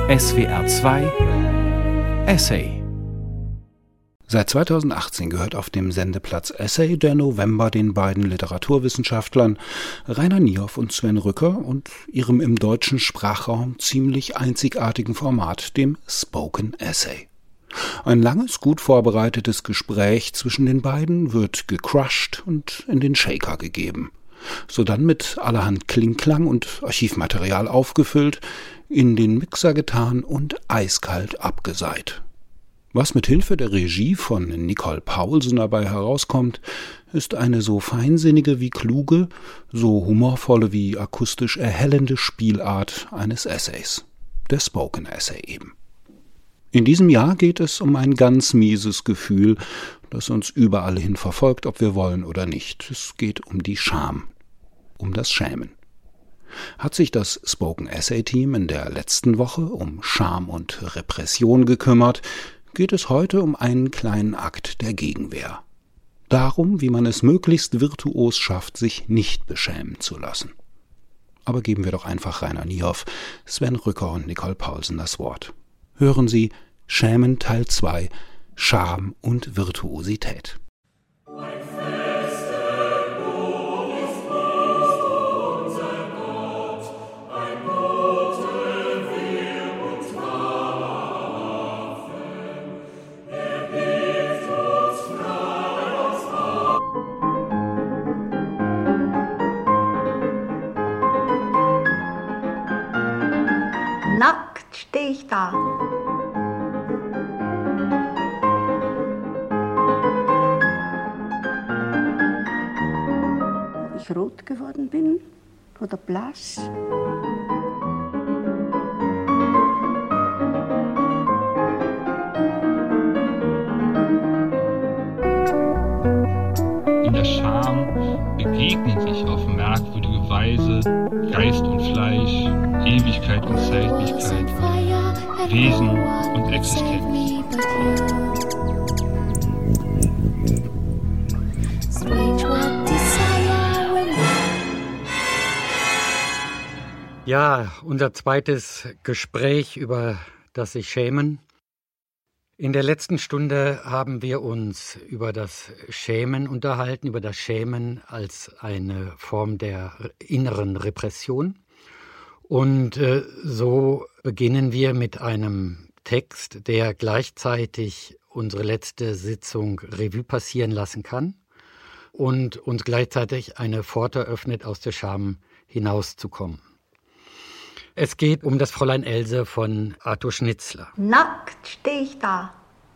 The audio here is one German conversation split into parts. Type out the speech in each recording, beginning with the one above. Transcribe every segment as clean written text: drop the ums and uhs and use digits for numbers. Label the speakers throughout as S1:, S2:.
S1: SWR 2 Essay. Seit 2018 gehört auf dem Sendeplatz Essay der November den beiden Literaturwissenschaftlern Rainer Niehoff und Sven Rücker und ihrem im deutschen Sprachraum ziemlich einzigartigen Format, dem Spoken Essay. Ein langes, gut vorbereitetes Gespräch zwischen den beiden wird gecrushed und in den Shaker gegeben. Sodann mit allerhand Klingklang und Archivmaterial aufgefüllt, in den Mixer getan und eiskalt abgeseit. Was mit Hilfe der Regie von Nicole Paulsen dabei herauskommt, ist eine so feinsinnige wie kluge, so humorvolle wie akustisch erhellende Spielart eines Essays. Der Spoken Essay eben. In diesem Jahr geht es um ein ganz mieses Gefühl, das uns überall hin verfolgt, ob wir wollen oder nicht. Es geht um die Scham, um das Schämen. Hat sich das Spoken Essay Team in der letzten Woche um Scham und Repression gekümmert, geht es heute um einen kleinen Akt der Gegenwehr. Darum, wie man es möglichst virtuos schafft, sich nicht beschämen zu lassen. Aber geben wir doch einfach Rainer Niehoff, Sven Rücker und Nicole Paulsen das Wort. Hören Sie Schämen Teil 2, Scham und Virtuosität.
S2: Nackt stehe ich da. Ob ich rot geworden bin oder blass.
S3: In der Scham begegnen sich auf merkwürdige Weise Geist und Fleisch, Ewigkeit und Zeitlichkeit, Wesen und Existenz.
S4: Ja, unser zweites Gespräch über das sich schämen. In der letzten Stunde haben wir uns über das Schämen unterhalten, über das Schämen als eine Form der inneren Repression. Und so beginnen wir mit einem Text, der gleichzeitig unsere letzte Sitzung Revue passieren lassen kann und uns gleichzeitig eine Pforte öffnet, aus der Scham hinauszukommen. Es geht um das Fräulein Else von Arthur Schnitzler.
S2: Nackt stehe ich da.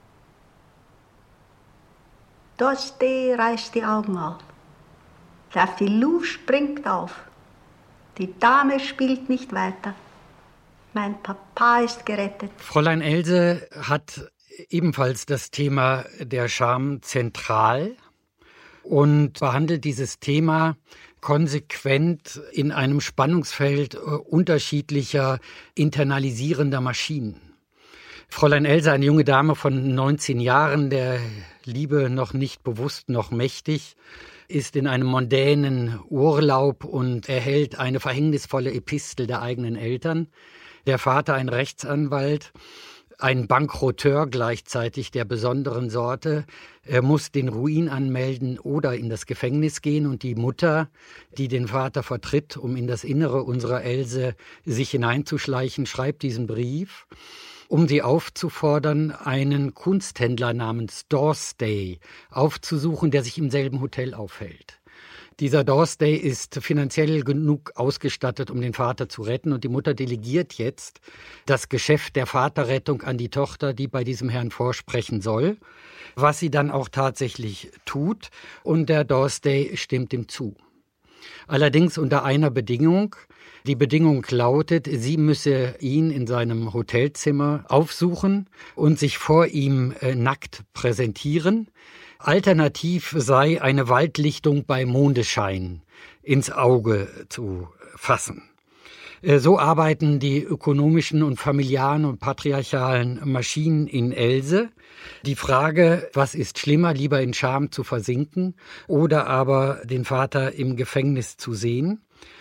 S2: Dosti reißt die Augen auf. Der Filou springt auf. Die Dame spielt nicht weiter. Mein Papa ist gerettet.
S4: Fräulein Else hat ebenfalls das Thema der Scham zentral und behandelt dieses Thema konsequent in einem Spannungsfeld unterschiedlicher internalisierender Maschinen. Fräulein Else, eine junge Dame von 19 Jahren, der Liebe noch nicht bewusst, noch mächtig, ist in einem mondänen Urlaub und erhält eine verhängnisvolle Epistel der eigenen Eltern. Der Vater, ein Rechtsanwalt, ein Bankrotteur gleichzeitig der besonderen Sorte. Er muss den Ruin anmelden oder in das Gefängnis gehen. Und die Mutter, die den Vater vertritt, um in das Innere unserer Else sich hineinzuschleichen, schreibt diesen Brief, um sie aufzufordern, einen Kunsthändler namens Dorstey aufzusuchen, der sich im selben Hotel aufhält. Dieser Dorstey ist finanziell genug ausgestattet, um den Vater zu retten, und die Mutter delegiert jetzt das Geschäft der Vaterrettung an die Tochter, die bei diesem Herrn vorsprechen soll, was sie dann auch tatsächlich tut, und der Dorstey stimmt ihm zu. Allerdings unter einer Bedingung. Die Bedingung lautet, sie müsse ihn in seinem Hotelzimmer aufsuchen und sich vor ihm nackt präsentieren. Alternativ sei eine Waldlichtung bei Mondeschein ins Auge zu fassen. So arbeiten die ökonomischen und familiaren und patriarchalen Maschinen in Else. Die Frage, was ist schlimmer, lieber in Scham zu versinken oder aber den Vater im Gefängnis zu sehen?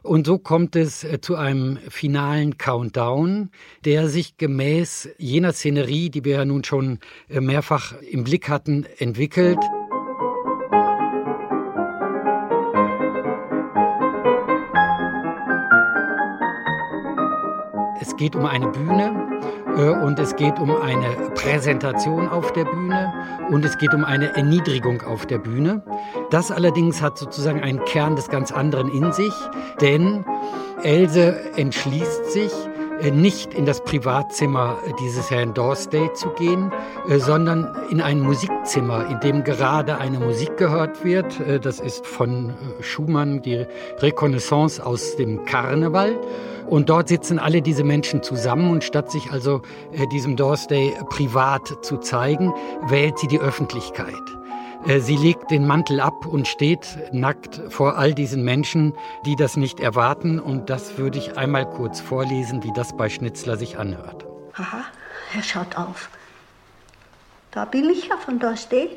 S4: Und so kommt es zu einem finalen Countdown, der sich gemäß jener Szenerie, die wir ja nun schon mehrfach im Blick hatten, entwickelt. Es geht um eine Bühne und es geht um eine Präsentation auf der Bühne und es geht um eine Erniedrigung auf der Bühne. Das allerdings hat sozusagen einen Kern des ganz anderen in sich, denn Else entschließt sich, nicht in das Privatzimmer dieses Herrn Dorstey zu gehen, sondern in ein Musikzimmer, in dem gerade eine Musik gehört wird. Das ist von Schumann die Reconnaissance aus dem Karneval. Und dort sitzen alle diese Menschen zusammen und statt sich also diesem Dorstey privat zu zeigen, wählt sie die Öffentlichkeit. Sie legt den Mantel ab und steht nackt vor all diesen Menschen, die das nicht erwarten. Und das würde ich einmal kurz vorlesen, wie das bei Schnitzler sich anhört.
S2: Aha, er schaut auf. Da bin ich ja von Dorstey.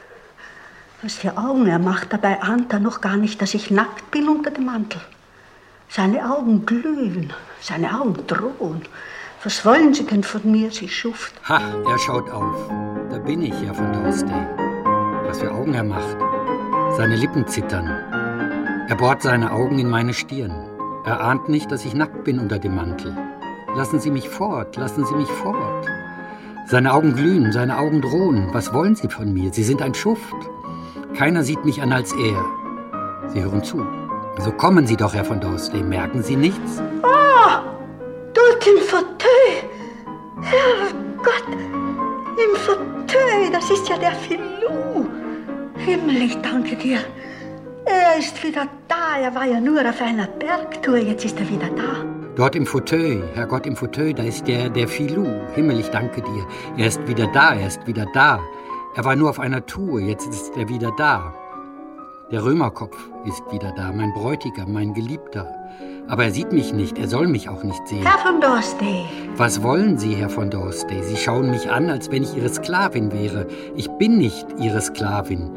S2: Was für Augen er macht, dabei ahnt er noch gar nicht, dass ich nackt bin unter dem Mantel. Seine Augen glühen, seine Augen drohen. Was wollen Sie denn von mir, Sie Schuft?
S4: Ha, er schaut auf. Da bin ich ja von Dorstey. Was für Augen er macht. Seine Lippen zittern. Er bohrt seine Augen in meine Stirn. Er ahnt nicht, dass ich nackt bin unter dem Mantel. Lassen Sie mich fort, lassen Sie mich fort. Seine Augen glühen, seine Augen drohen. Was wollen Sie von mir? Sie sind ein Schuft. Keiner sieht mich an als er. Sie hören zu. So kommen Sie doch, Herr von Dorstey. Merken Sie nichts?
S2: Ah, dort im Fauteuil. Herrgott, im Fauteuil. Das ist ja der Filou. Himmel, ich danke dir. Er ist wieder da. Er war ja nur auf einer Bergtour. Jetzt ist er wieder da.
S4: Dort im Fauteuil, Herrgott, im Fauteuil, da ist der Filou. Himmel, ich danke dir. Er ist wieder da, er ist wieder da. Er war nur auf einer Tour, jetzt ist er wieder da. Der Römerkopf ist wieder da, mein Bräutigam, mein Geliebter. Aber er sieht mich nicht, er soll mich auch nicht sehen.
S2: Herr von Dorstey.
S4: Was wollen Sie, Herr von Dorstey? Sie schauen mich an, als wenn ich Ihre Sklavin wäre. Ich bin nicht Ihre Sklavin.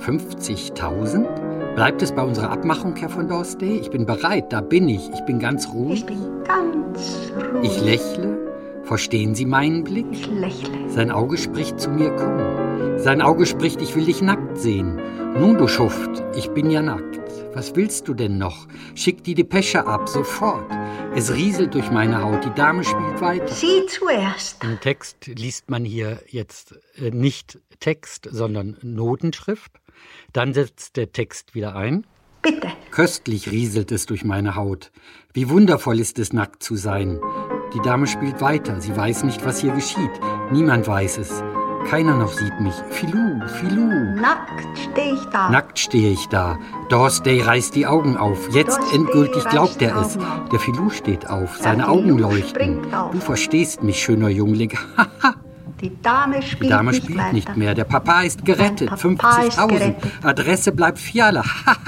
S4: 50.000? Bleibt es bei unserer Abmachung, Herr von Dorstey? Ich bin bereit, da bin ich. Ich bin ganz ruhig.
S2: Ich bin ganz ruhig.
S4: Ich lächle. Verstehen Sie meinen Blick?
S2: Ich lächle.
S4: Sein Auge spricht zu mir, komm. Sein Auge spricht, ich will dich nackt sehen. Nun, du Schuft, ich bin ja nackt. Was willst du denn noch? Schick die Depesche ab, sofort. Es rieselt durch meine Haut, die Dame spielt weiter.
S2: Sie zuerst.
S4: Im Text liest man hier jetzt nicht Text, sondern Notenschrift. Dann setzt der Text wieder ein.
S2: Bitte.
S4: Köstlich rieselt es durch meine Haut. Wie wundervoll ist es, nackt zu sein. Die Dame spielt weiter. Sie weiß nicht, was hier geschieht. Niemand weiß es. Keiner noch sieht mich. Filou, Filou.
S2: Nackt stehe ich da.
S4: Nackt stehe ich da. Dorstey reißt die Augen auf. Jetzt
S2: Dorstey
S4: endgültig glaubt
S2: reißt
S4: er
S2: die
S4: es.
S2: Augen auf.
S4: Der Filou steht auf.
S2: Der
S4: Seine
S2: Filou
S4: Augen leuchten.
S2: springt auf.
S4: Du verstehst mich, schöner Jüngling.
S2: Die Dame spielt,
S4: Die Dame
S2: nicht,
S4: spielt
S2: weiter.
S4: nicht mehr. Der Papa ist gerettet.
S2: Mein Papa ist
S4: 50.000.
S2: gerettet.
S4: Adresse bleibt Fiala.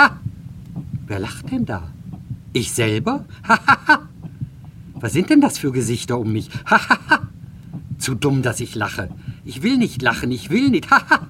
S4: Wer lacht denn da? Ich selber? Was sind denn das für Gesichter um mich? Zu dumm, dass ich lache. Ich will nicht lachen, ich will nicht.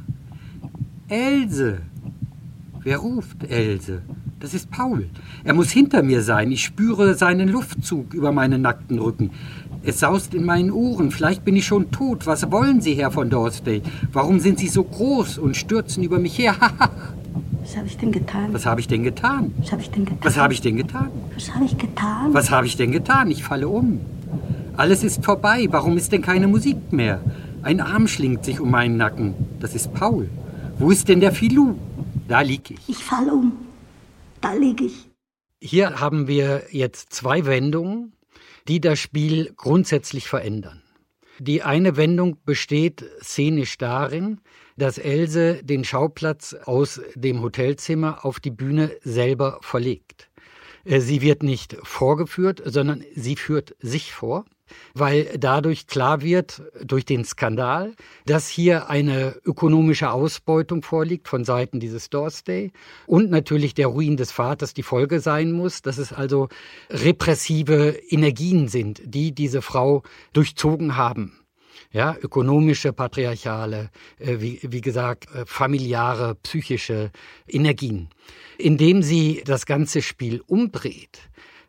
S4: Else. Wer ruft Else? Das ist Paul. Er muss hinter mir sein. Ich spüre seinen Luftzug über meinen nackten Rücken. Es saust in meinen Ohren. Vielleicht bin ich schon tot. Was wollen Sie, Herr von Dorstey? Warum sind Sie so groß und stürzen über mich her?
S2: Was habe ich denn getan?
S4: Was habe ich denn getan?
S2: Was habe ich denn getan?
S4: Was habe ich denn getan?
S2: Was habe ich getan?
S4: Was habe ich denn getan? Ich falle um. Alles ist vorbei. Warum ist denn keine Musik mehr? Ein Arm schlingt sich um meinen Nacken. Das ist Paul. Wo ist denn der Filou? Da lieg ich.
S2: Ich falle um. Da liege ich.
S4: Hier haben wir jetzt zwei Wendungen, die das Spiel grundsätzlich verändern. Die eine Wendung besteht szenisch darin, dass Else den Schauplatz aus dem Hotelzimmer auf die Bühne selber verlegt. Sie wird nicht vorgeführt, sondern sie führt sich vor, weil dadurch klar wird, durch den Skandal, dass hier eine ökonomische Ausbeutung vorliegt von Seiten dieses Dorstey und natürlich der Ruin des Vaters die Folge sein muss, dass es also repressive Energien sind, die diese Frau durchzogen haben. Ja, ökonomische, patriarchale, wie gesagt, familiäre, psychische Energien. Indem sie das ganze Spiel umdreht,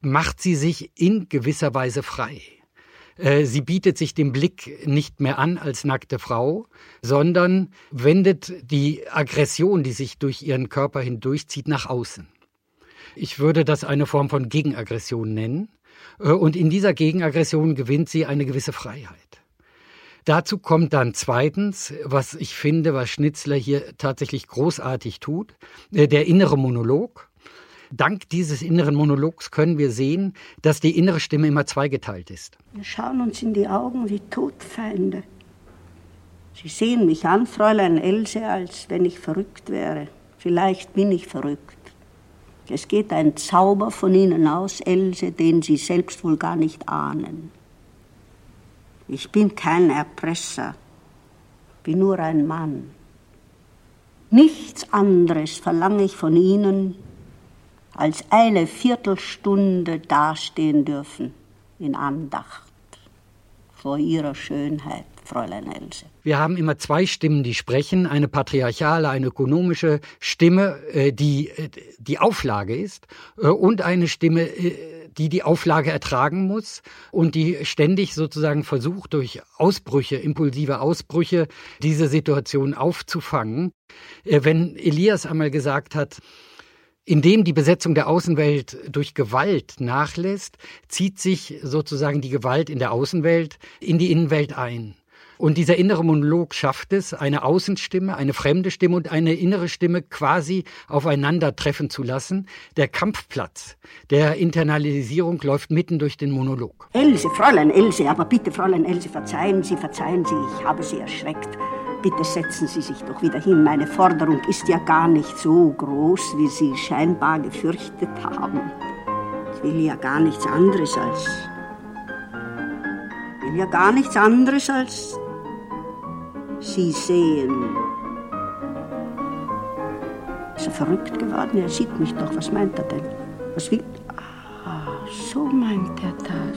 S4: macht sie sich in gewisser Weise frei. Sie bietet sich dem Blick nicht mehr an als nackte Frau, sondern wendet die Aggression, die sich durch ihren Körper hindurchzieht, nach außen. Ich würde das eine Form von Gegenaggression nennen. Und in dieser Gegenaggression gewinnt sie eine gewisse Freiheit. Dazu kommt dann zweitens, was ich finde, was Schnitzler hier tatsächlich großartig tut, der innere Monolog. Dank dieses inneren Monologs können wir sehen, dass die innere Stimme immer zweigeteilt ist.
S2: Wir schauen uns in die Augen wie Todfeinde. Sie sehen mich an, Fräulein Else, als wenn ich verrückt wäre. Vielleicht bin ich verrückt. Es geht ein Zauber von Ihnen aus, Else, den Sie selbst wohl gar nicht ahnen. Ich bin kein Erpresser, bin nur ein Mann. Nichts anderes verlange ich von Ihnen, als eine Viertelstunde dastehen dürfen in Andacht vor Ihrer Schönheit, Fräulein Else.
S4: Wir haben immer zwei Stimmen, die sprechen, eine patriarchale, eine ökonomische Stimme, die die Auflage ist, und eine Stimme, die die Auflage ertragen muss und die ständig sozusagen versucht, durch Ausbrüche, impulsive Ausbrüche, diese Situation aufzufangen. Wenn Elias einmal gesagt hat, indem die Besetzung der Außenwelt durch Gewalt nachlässt, zieht sich sozusagen die Gewalt in der Außenwelt in die Innenwelt ein. Und dieser innere Monolog schafft es, eine Außenstimme, eine fremde Stimme und eine innere Stimme quasi aufeinandertreffen zu lassen. Der Kampfplatz der Internalisierung läuft mitten durch den Monolog.
S2: Else, Fräulein Else, aber bitte, Fräulein Else, verzeihen Sie, ich habe Sie erschreckt. Bitte setzen Sie sich doch wieder hin. Meine Forderung ist ja gar nicht so groß, wie Sie scheinbar gefürchtet haben. Ich will ja gar nichts anderes als Sie sehen. Ist er verrückt geworden? Er sieht mich doch. Was meint er denn? Was will... Ah, so meint er das.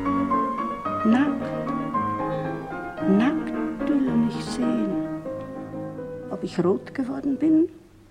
S2: Nackt will er mich sehen. Ob ich rot geworden bin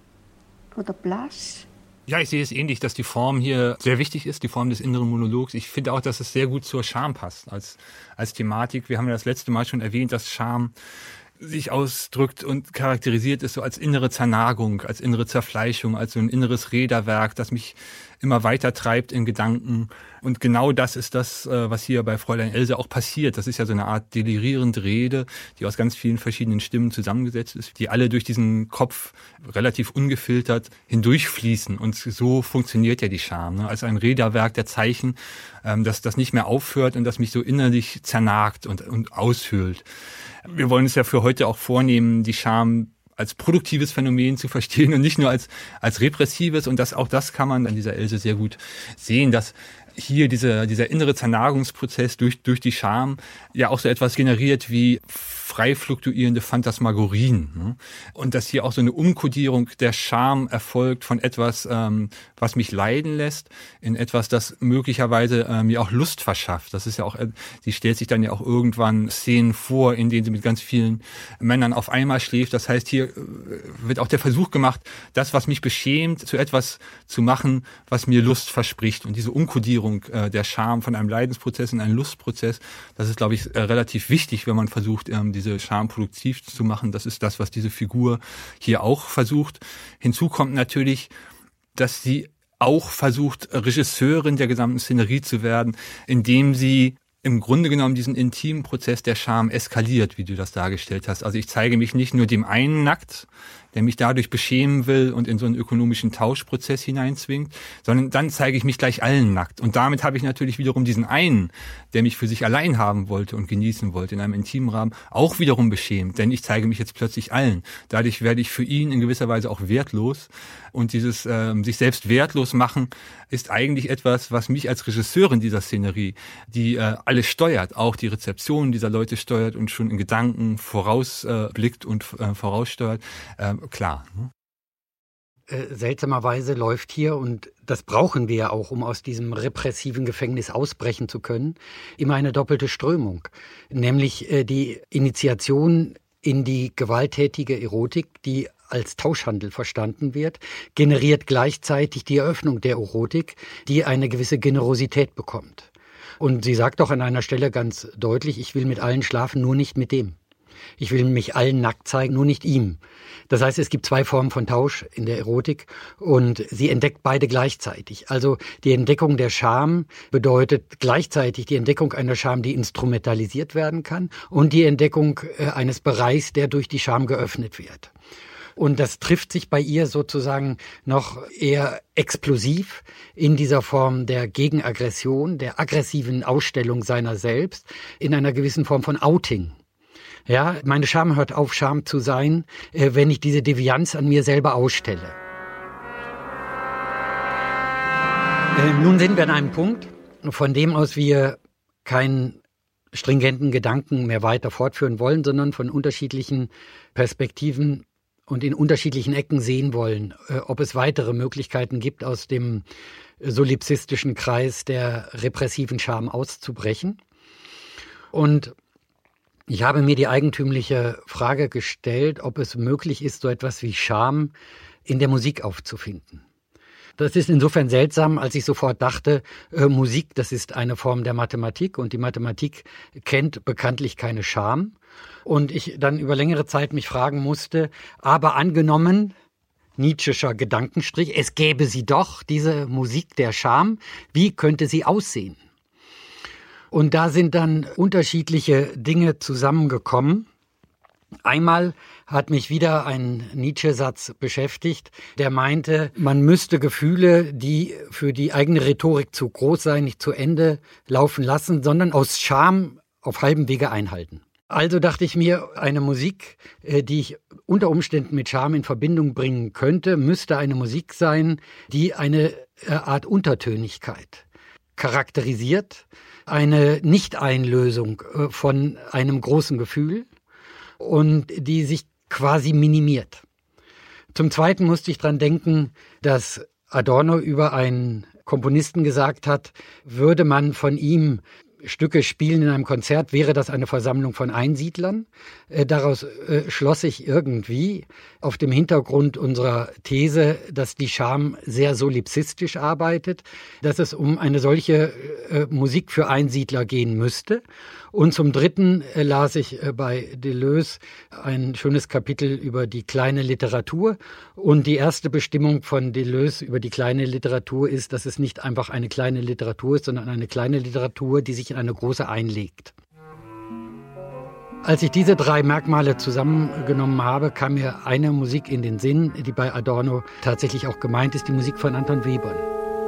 S2: oder blass?
S3: Ja, ich sehe es ähnlich, dass die Form hier sehr wichtig ist, die Form des inneren Monologs. Ich finde auch, dass es sehr gut zur Scham passt als Thematik. Wir haben ja das letzte Mal schon erwähnt, dass Scham sich ausdrückt und charakterisiert ist so als innere Zernagung, als innere Zerfleischung, als so ein inneres Räderwerk, das mich immer weiter treibt in Gedanken. Und genau das ist das, was hier bei Fräulein Else auch passiert. Das ist ja so eine Art delirierende Rede, die aus ganz vielen verschiedenen Stimmen zusammengesetzt ist, die alle durch diesen Kopf relativ ungefiltert hindurchfließen. Und so funktioniert ja die Scham, ne? Als ein Räderwerk der Zeichen, das nicht mehr aufhört und das mich so innerlich zernagt und aushöhlt. Wir wollen es ja für heute auch vornehmen, die Scham als produktives Phänomen zu verstehen und nicht nur als repressives. Und auch das kann man an dieser Else sehr gut sehen, dass hier dieser innere Zernagungsprozess durch die Scham ja auch so etwas generiert wie frei fluktuierende Phantasmagorien, ne? Und dass hier auch so eine Umkodierung der Scham erfolgt von etwas, was mich leiden lässt, in etwas, das möglicherweise mir auch Lust verschafft. Das ist ja auch, sie stellt sich dann ja auch irgendwann Szenen vor, in denen sie mit ganz vielen Männern auf einmal schläft. Das heißt, hier wird auch der Versuch gemacht, das, was mich beschämt, zu etwas zu machen, was mir Lust verspricht. Und diese Umkodierung der Scham von einem Leidensprozess in einen Lustprozess, das ist, glaube ich, relativ wichtig, wenn man versucht, diese Scham produktiv zu machen. Das ist das, was diese Figur hier auch versucht. Hinzu kommt natürlich, dass sie auch versucht, Regisseurin der gesamten Szenerie zu werden, indem sie im Grunde genommen diesen intimen Prozess der Scham eskaliert, wie du das dargestellt hast. Also ich zeige mich nicht nur dem einen nackt, der mich dadurch beschämen will und in so einen ökonomischen Tauschprozess hineinzwingt, sondern dann zeige ich mich gleich allen nackt. Und damit habe ich natürlich wiederum diesen einen, der mich für sich allein haben wollte und genießen wollte in einem intimen Rahmen, auch wiederum beschämt, denn ich zeige mich jetzt plötzlich allen. Dadurch werde ich für ihn in gewisser Weise auch wertlos. Und dieses sich selbst wertlos machen ist eigentlich etwas, was mich als Regisseurin dieser Szenerie, die alles steuert, auch die Rezeption dieser Leute steuert und schon in Gedanken vorausblickt und voraussteuert, klar.
S4: Seltsamerweise läuft hier, und das brauchen wir ja auch, um aus diesem repressiven Gefängnis ausbrechen zu können, immer eine doppelte Strömung. Nämlich die Initiation in die gewalttätige Erotik, die als Tauschhandel verstanden wird, generiert gleichzeitig die Eröffnung der Erotik, die eine gewisse Generosität bekommt. Und sie sagt auch an einer Stelle ganz deutlich, ich will mit allen schlafen, nur nicht mit dem. Ich will mich allen nackt zeigen, nur nicht ihm. Das heißt, es gibt 2 Formen von Tausch in der Erotik und sie entdeckt beide gleichzeitig. Also die Entdeckung der Scham bedeutet gleichzeitig die Entdeckung einer Scham, die instrumentalisiert werden kann, und die Entdeckung eines Bereichs, der durch die Scham geöffnet wird. Und das trifft sich bei ihr sozusagen noch eher explosiv in dieser Form der Gegenaggression, der aggressiven Ausstellung seiner selbst, in einer gewissen Form von Outing. Ja, meine Scham hört auf, Scham zu sein, wenn ich diese Devianz an mir selber ausstelle. Nun sind wir an einem Punkt, von dem aus wir keinen stringenten Gedanken mehr weiter fortführen wollen, sondern von unterschiedlichen Perspektiven und in unterschiedlichen Ecken sehen wollen, ob es weitere Möglichkeiten gibt, aus dem solipsistischen Kreis der repressiven Scham auszubrechen. Und ich habe mir die eigentümliche Frage gestellt, ob es möglich ist, so etwas wie Scham in der Musik aufzufinden. Das ist insofern seltsam, als ich sofort dachte, Musik, das ist eine Form der Mathematik und die Mathematik kennt bekanntlich keine Scham. Und ich dann über längere Zeit mich fragen musste, aber angenommen, Nietzschescher Gedankenstrich, es gäbe sie doch, diese Musik der Scham, wie könnte sie aussehen? Und da sind dann unterschiedliche Dinge zusammengekommen. Einmal hat mich wieder ein Nietzsche-Satz beschäftigt, der meinte, man müsste Gefühle, die für die eigene Rhetorik zu groß seien, nicht zu Ende laufen lassen, sondern aus Scham auf halbem Wege einhalten. Also dachte ich mir, eine Musik, die ich unter Umständen mit Scham in Verbindung bringen könnte, müsste eine Musik sein, die eine Art Untertönigkeit charakterisiert, eine Nicht-Einlösung von einem großen Gefühl und die sich quasi minimiert. Zum Zweiten musste ich dran denken, dass Adorno über einen Komponisten gesagt hat, würde man von ihm Stücke spielen in einem Konzert, wäre das eine Versammlung von Einsiedlern. Daraus schloss ich irgendwie auf dem Hintergrund unserer These, dass die Scham sehr solipsistisch arbeitet, dass es um eine solche Musik für Einsiedler gehen müsste. Und zum Dritten las ich bei Deleuze ein schönes Kapitel über die kleine Literatur. Und die erste Bestimmung von Deleuze über die kleine Literatur ist, dass es nicht einfach eine kleine Literatur ist, sondern eine kleine Literatur, die sich in eine große einlegt. Als ich diese 3 Merkmale zusammengenommen habe, kam mir eine Musik in den Sinn, die bei Adorno tatsächlich auch gemeint ist, die Musik von Anton Webern.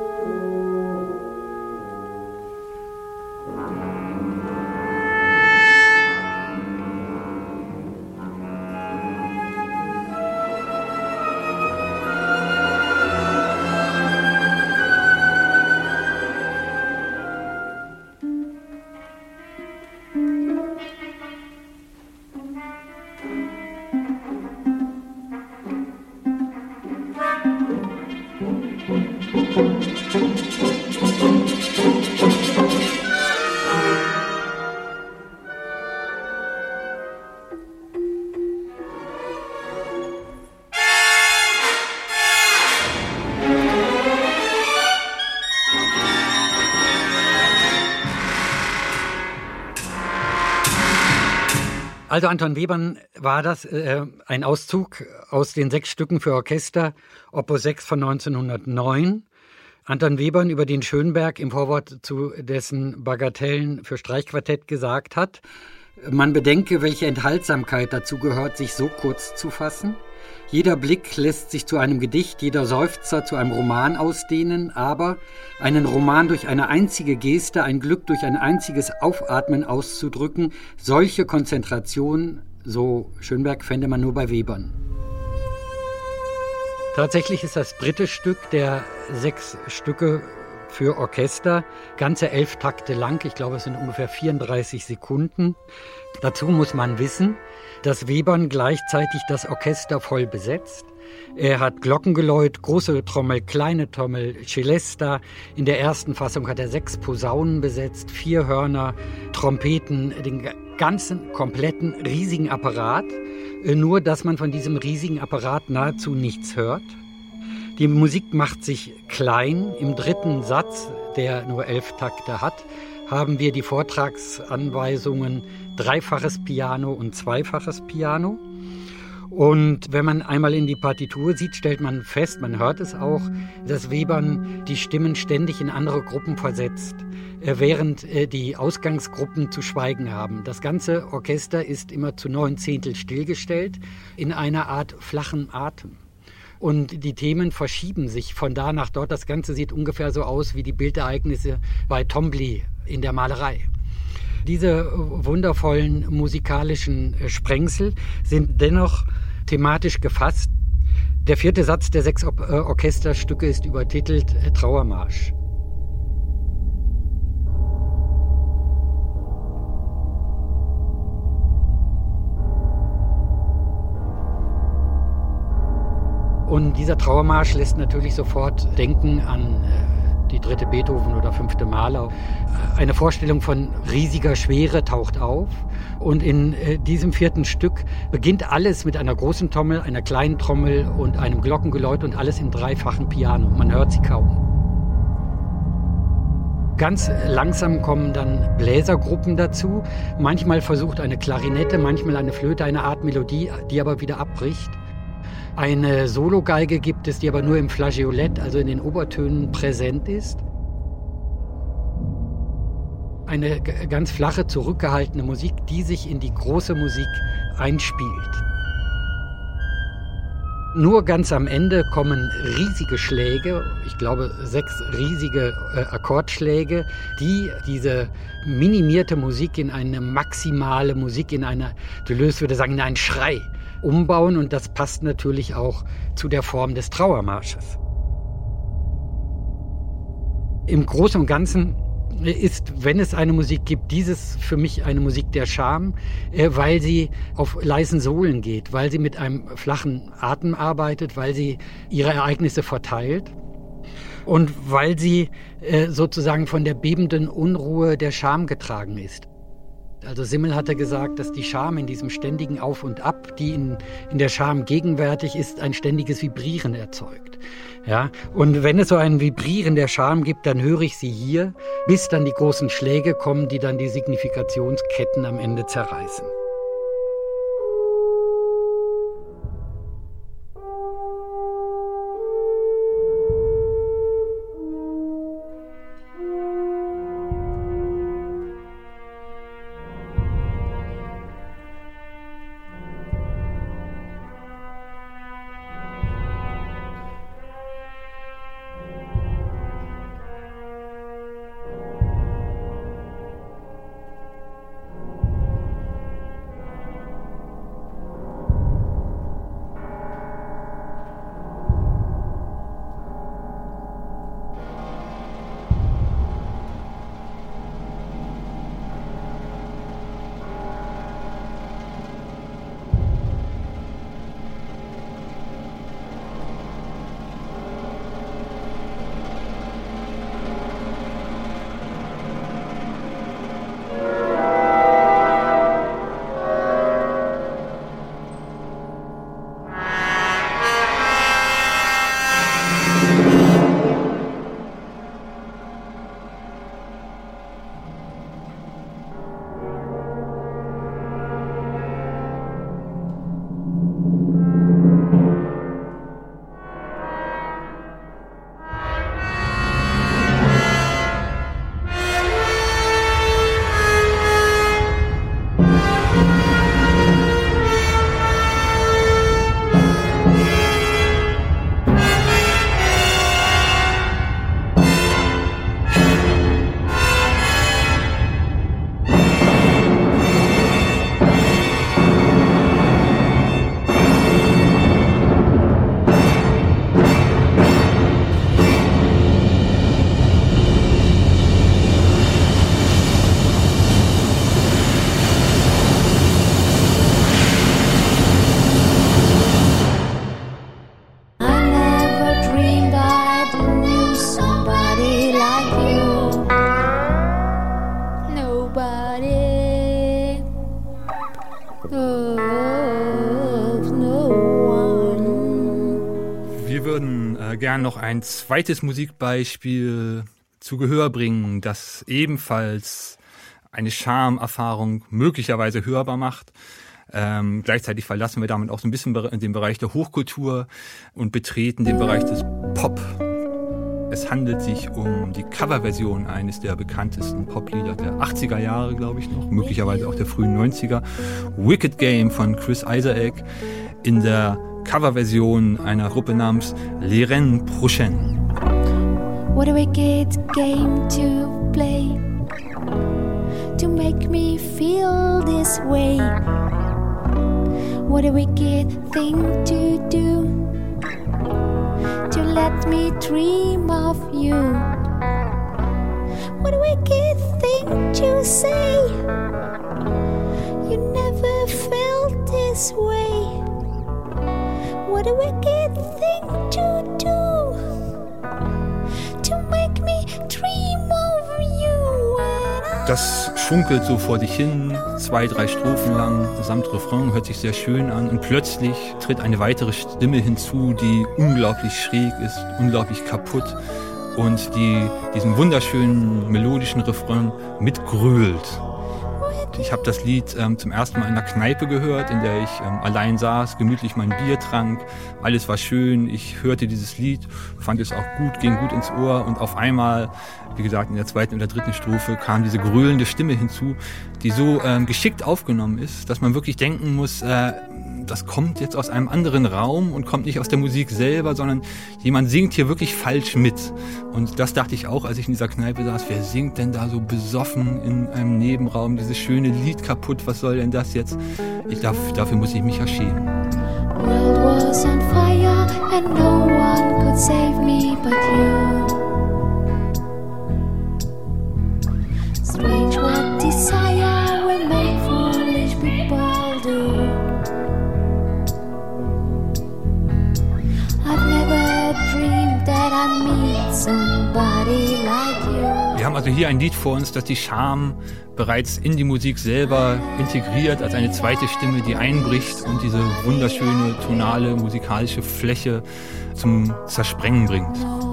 S4: Also Anton Webern war das, ein Auszug aus den 6 Stücken für Orchester, Opus 6 von 1909. Anton Webern über den Schönberg im Vorwort zu dessen Bagatellen für Streichquartett gesagt hat, man bedenke, welche Enthaltsamkeit dazu gehört, sich so kurz zu fassen. Jeder Blick lässt sich zu einem Gedicht, jeder Seufzer zu einem Roman ausdehnen, aber einen Roman durch eine einzige Geste, ein Glück durch ein einziges Aufatmen auszudrücken, solche Konzentration, so Schönberg, fände man nur bei Webern. Tatsächlich ist das dritte Stück der 6 Stücke für Orchester, ganze 11 Takte lang, ich glaube es sind ungefähr 34 Sekunden. Dazu muss man wissen, dass Webern gleichzeitig das Orchester voll besetzt. Er hat Glockengeläut, große Trommel, kleine Trommel, Celesta. In der ersten Fassung hat er 6 Posaunen besetzt, 4 Hörner, Trompeten, den ganzen kompletten riesigen Apparat. nur dass man von diesem riesigen Apparat nahezu nichts hört. Die Musik macht sich klein. Im dritten Satz, der nur 11 Takte hat, haben wir die Vortragsanweisungen dreifaches Piano und zweifaches Piano. Und wenn man einmal in die Partitur sieht, stellt man fest, man hört es auch, dass Webern die Stimmen ständig in andere Gruppen versetzt, während die Ausgangsgruppen zu schweigen haben. Das ganze Orchester ist immer zu 9/10 stillgestellt in einer Art flachen Atem. Und die Themen verschieben sich von da nach dort. Das Ganze sieht ungefähr so aus wie die Bildereignisse bei Tombly in der Malerei. Diese wundervollen musikalischen Sprengsel sind dennoch thematisch gefasst. Der 4. Satz der 6 Orchesterstücke ist übertitelt Trauermarsch. Und dieser Trauermarsch lässt natürlich sofort denken an die 3. Beethoven oder 5. Mahler. Eine Vorstellung von riesiger Schwere taucht auf. Und in diesem 4. Stück beginnt alles mit einer großen Trommel, einer kleinen Trommel und einem Glockengeläut und alles in dreifachen Piano. Man hört sie kaum. Ganz langsam kommen dann Bläsergruppen dazu. Manchmal versucht eine Klarinette, manchmal eine Flöte, eine Art Melodie, die aber wieder abbricht. Eine Sologeige gibt es, die aber nur im Flageolett, also in den Obertönen, präsent ist. Eine ganz flache, zurückgehaltene Musik, die sich in die große Musik einspielt. Nur ganz am Ende kommen riesige Schläge, ich glaube 6 riesige Akkordschläge, die diese minimierte Musik in eine maximale Musik, in eine, Deleuze würde sagen, in einen Schrei umbauen, und das passt natürlich auch zu der Form des Trauermarsches. Im Großen und Ganzen ist, wenn es eine Musik gibt, dieses für mich eine Musik der Scham, weil sie auf leisen Sohlen geht, weil sie mit einem flachen Atem arbeitet, weil sie ihre Ereignisse verteilt und weil sie sozusagen von der bebenden Unruhe der Scham getragen ist. Also Simmel hatte gesagt, dass die Scham in diesem ständigen Auf und Ab, die in der Scham gegenwärtig ist, ein ständiges Vibrieren erzeugt. Ja? Und wenn es so ein Vibrieren der Scham gibt, dann höre ich sie hier, bis dann die großen Schläge kommen, die dann die Signifikationsketten am Ende zerreißen.
S5: Oh
S3: gern noch ein zweites Musikbeispiel zu Gehör bringen, das ebenfalls eine Charme-Erfahrung möglicherweise hörbar macht. Gleichzeitig verlassen wir damit auch so ein bisschen den Bereich der Hochkultur und betreten den Bereich des Pop. Es handelt sich um die Coverversion eines der bekanntesten Poplieder der 80er Jahre, glaube ich noch, möglicherweise auch der frühen 90er. Wicked Game von Chris Isaak in der Coverversion einer Gruppe namens Les Reines Prochaines.
S5: What a wicked game to play, to make me feel this way. What a wicked thing to do, to let me dream of you. What a wicked thing to say, you never felt this way. What a wicked thing to do, to make me dream of you.
S3: Das schunkelt so vor sich hin, 2-3 Strophen lang, samt Refrain, hört sich sehr schön an und plötzlich tritt eine weitere Stimme hinzu, die unglaublich schräg ist, unglaublich kaputt und die diesen wunderschönen melodischen Refrain mitgrölt. Ich habe das Lied zum ersten Mal in einer Kneipe gehört, in der ich allein saß, gemütlich mein Bier trank. Alles war schön, ich hörte dieses Lied, fand es auch gut, ging gut ins Ohr und auf einmal, wie gesagt, in der 2. oder 3. Strophe kam diese gröhlende Stimme hinzu, die so geschickt aufgenommen ist, dass man wirklich denken muss, das kommt jetzt aus einem anderen Raum und kommt nicht aus der Musik selber, sondern jemand singt hier wirklich falsch mit. Und das dachte ich auch, als ich in dieser Kneipe saß, wer singt denn da so besoffen in einem Nebenraum dieses schöne Lied kaputt, was soll denn das jetzt? Dafür muss ich mich ja schämen.
S5: World was on fire and no one could save me but you. Strange what desire will make foolish people do. I've never dreamed that I'd meet somebody like you.
S3: Wir haben also hier ein Lied vor uns, das die Charme bereits in die Musik selber integriert, als eine zweite Stimme, die einbricht und diese wunderschöne tonale, musikalische Fläche zum Zersprengen bringt.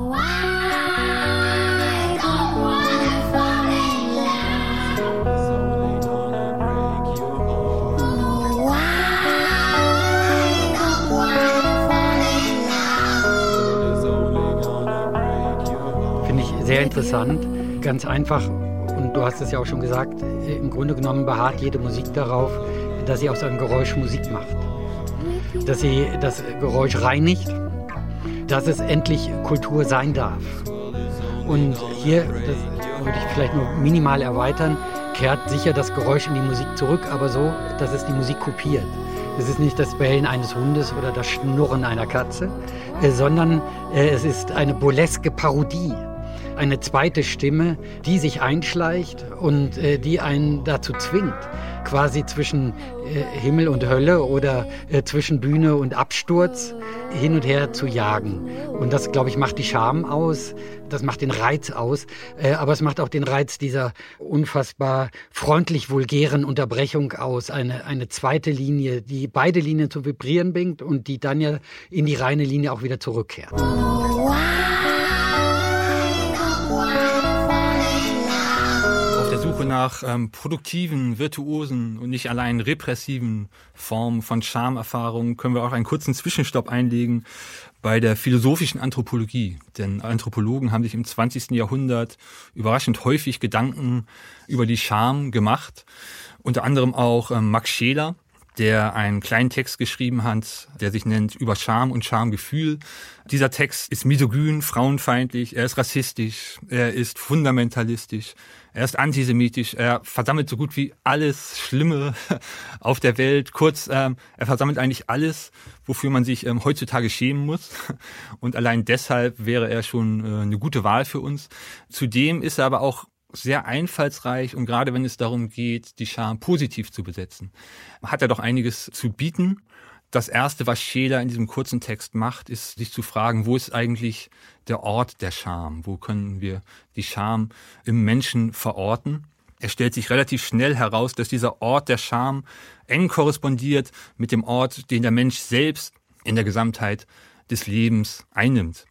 S4: Finde ich sehr interessant, ganz einfach. Und du hast es ja auch schon gesagt, im Grunde genommen beharrt jede Musik darauf, dass sie aus einem Geräusch Musik macht. Dass sie das Geräusch reinigt, dass es endlich Kultur sein darf. Und hier, das würde ich vielleicht nur minimal erweitern, kehrt sicher das Geräusch in die Musik zurück, aber so, dass es die Musik kopiert. Es ist nicht das Bellen eines Hundes oder das Schnurren einer Katze, sondern es ist eine burleske Parodie. Eine zweite Stimme, die sich einschleicht und die einen dazu zwingt, quasi zwischen Himmel und Hölle oder zwischen Bühne und Absturz hin und her zu jagen. Und das, glaube ich, macht die Charme aus, das macht den Reiz aus, aber es macht auch den Reiz dieser unfassbar freundlich vulgären Unterbrechung aus. Eine zweite Linie, die beide Linien zu vibrieren bringt und die dann ja in die reine Linie auch wieder zurückkehrt.
S3: Suche nach produktiven, virtuosen und nicht allein repressiven Formen von Charmeerfahrungen können wir auch einen kurzen Zwischenstopp einlegen bei der philosophischen Anthropologie. Denn Anthropologen haben sich im 20. Jahrhundert überraschend häufig Gedanken über die Charme gemacht. Unter anderem auch Max Scheler, der einen kleinen Text geschrieben hat, der sich nennt Über Charme und Charmegefühl. Dieser Text ist misogyn, frauenfeindlich, er ist rassistisch, er ist fundamentalistisch, er ist antisemitisch, er versammelt so gut wie alles Schlimme auf der Welt. Kurz, er versammelt eigentlich alles, wofür man sich heutzutage schämen muss. Und allein deshalb wäre er schon eine gute Wahl für uns. Zudem ist er aber auch sehr einfallsreich und gerade wenn es darum geht, die Charme positiv zu besetzen, hat er doch einiges zu bieten. Das Erste, was Scheler in diesem kurzen Text macht, ist sich zu fragen, wo ist eigentlich der Ort der Charme? Wo können wir die Charme im Menschen verorten? Er stellt sich relativ schnell heraus, dass dieser Ort der Charme eng korrespondiert mit dem Ort, den der Mensch selbst in der Gesamtheit des Lebens einnimmt.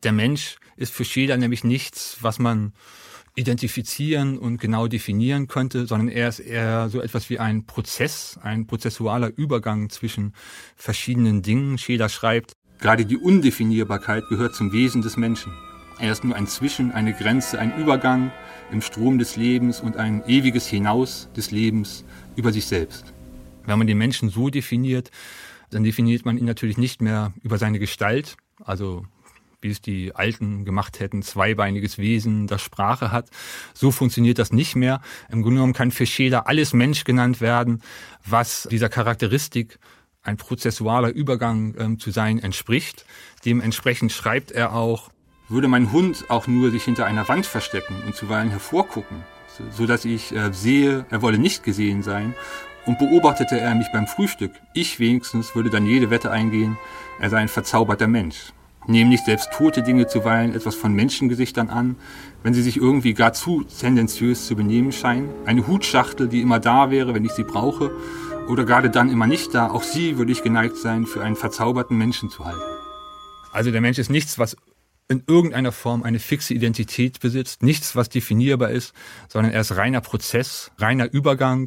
S3: Der Mensch ist für Scheler nämlich nichts, was man identifizieren und genau definieren könnte, sondern er ist eher so etwas wie ein Prozess, ein prozessualer Übergang zwischen verschiedenen Dingen. Scheler schreibt, gerade die Undefinierbarkeit gehört zum Wesen des Menschen. Er ist nur ein Zwischen, eine Grenze, ein Übergang im Strom des Lebens und ein ewiges Hinaus des Lebens über sich selbst. Wenn man den Menschen so definiert, dann definiert man ihn natürlich nicht mehr über seine Gestalt, also wie es die Alten gemacht hätten, zweibeiniges Wesen, das Sprache hat. So funktioniert das nicht mehr. Im Grunde genommen kann für Scheler alles Mensch genannt werden, was dieser Charakteristik, ein prozessualer Übergang zu sein, entspricht. Dementsprechend schreibt er auch, würde mein Hund auch nur sich hinter einer Wand verstecken und zuweilen hervorgucken, so dass ich sehe, er wolle nicht gesehen sein, und beobachtete er mich beim Frühstück, ich wenigstens würde dann jede Wette eingehen, er sei ein verzauberter Mensch. Nehmen nicht selbst tote Dinge zuweilen etwas von Menschengesichtern an, wenn sie sich irgendwie gar zu tendenziös zu benehmen scheinen? Eine Hutschachtel, die immer da wäre, wenn ich sie brauche, oder gerade dann immer nicht da, auch sie würde ich geneigt sein, für einen verzauberten Menschen zu halten. Also der Mensch ist nichts, was in irgendeiner Form eine fixe Identität besitzt, nichts, was definierbar ist, sondern er ist reiner Prozess, reiner Übergang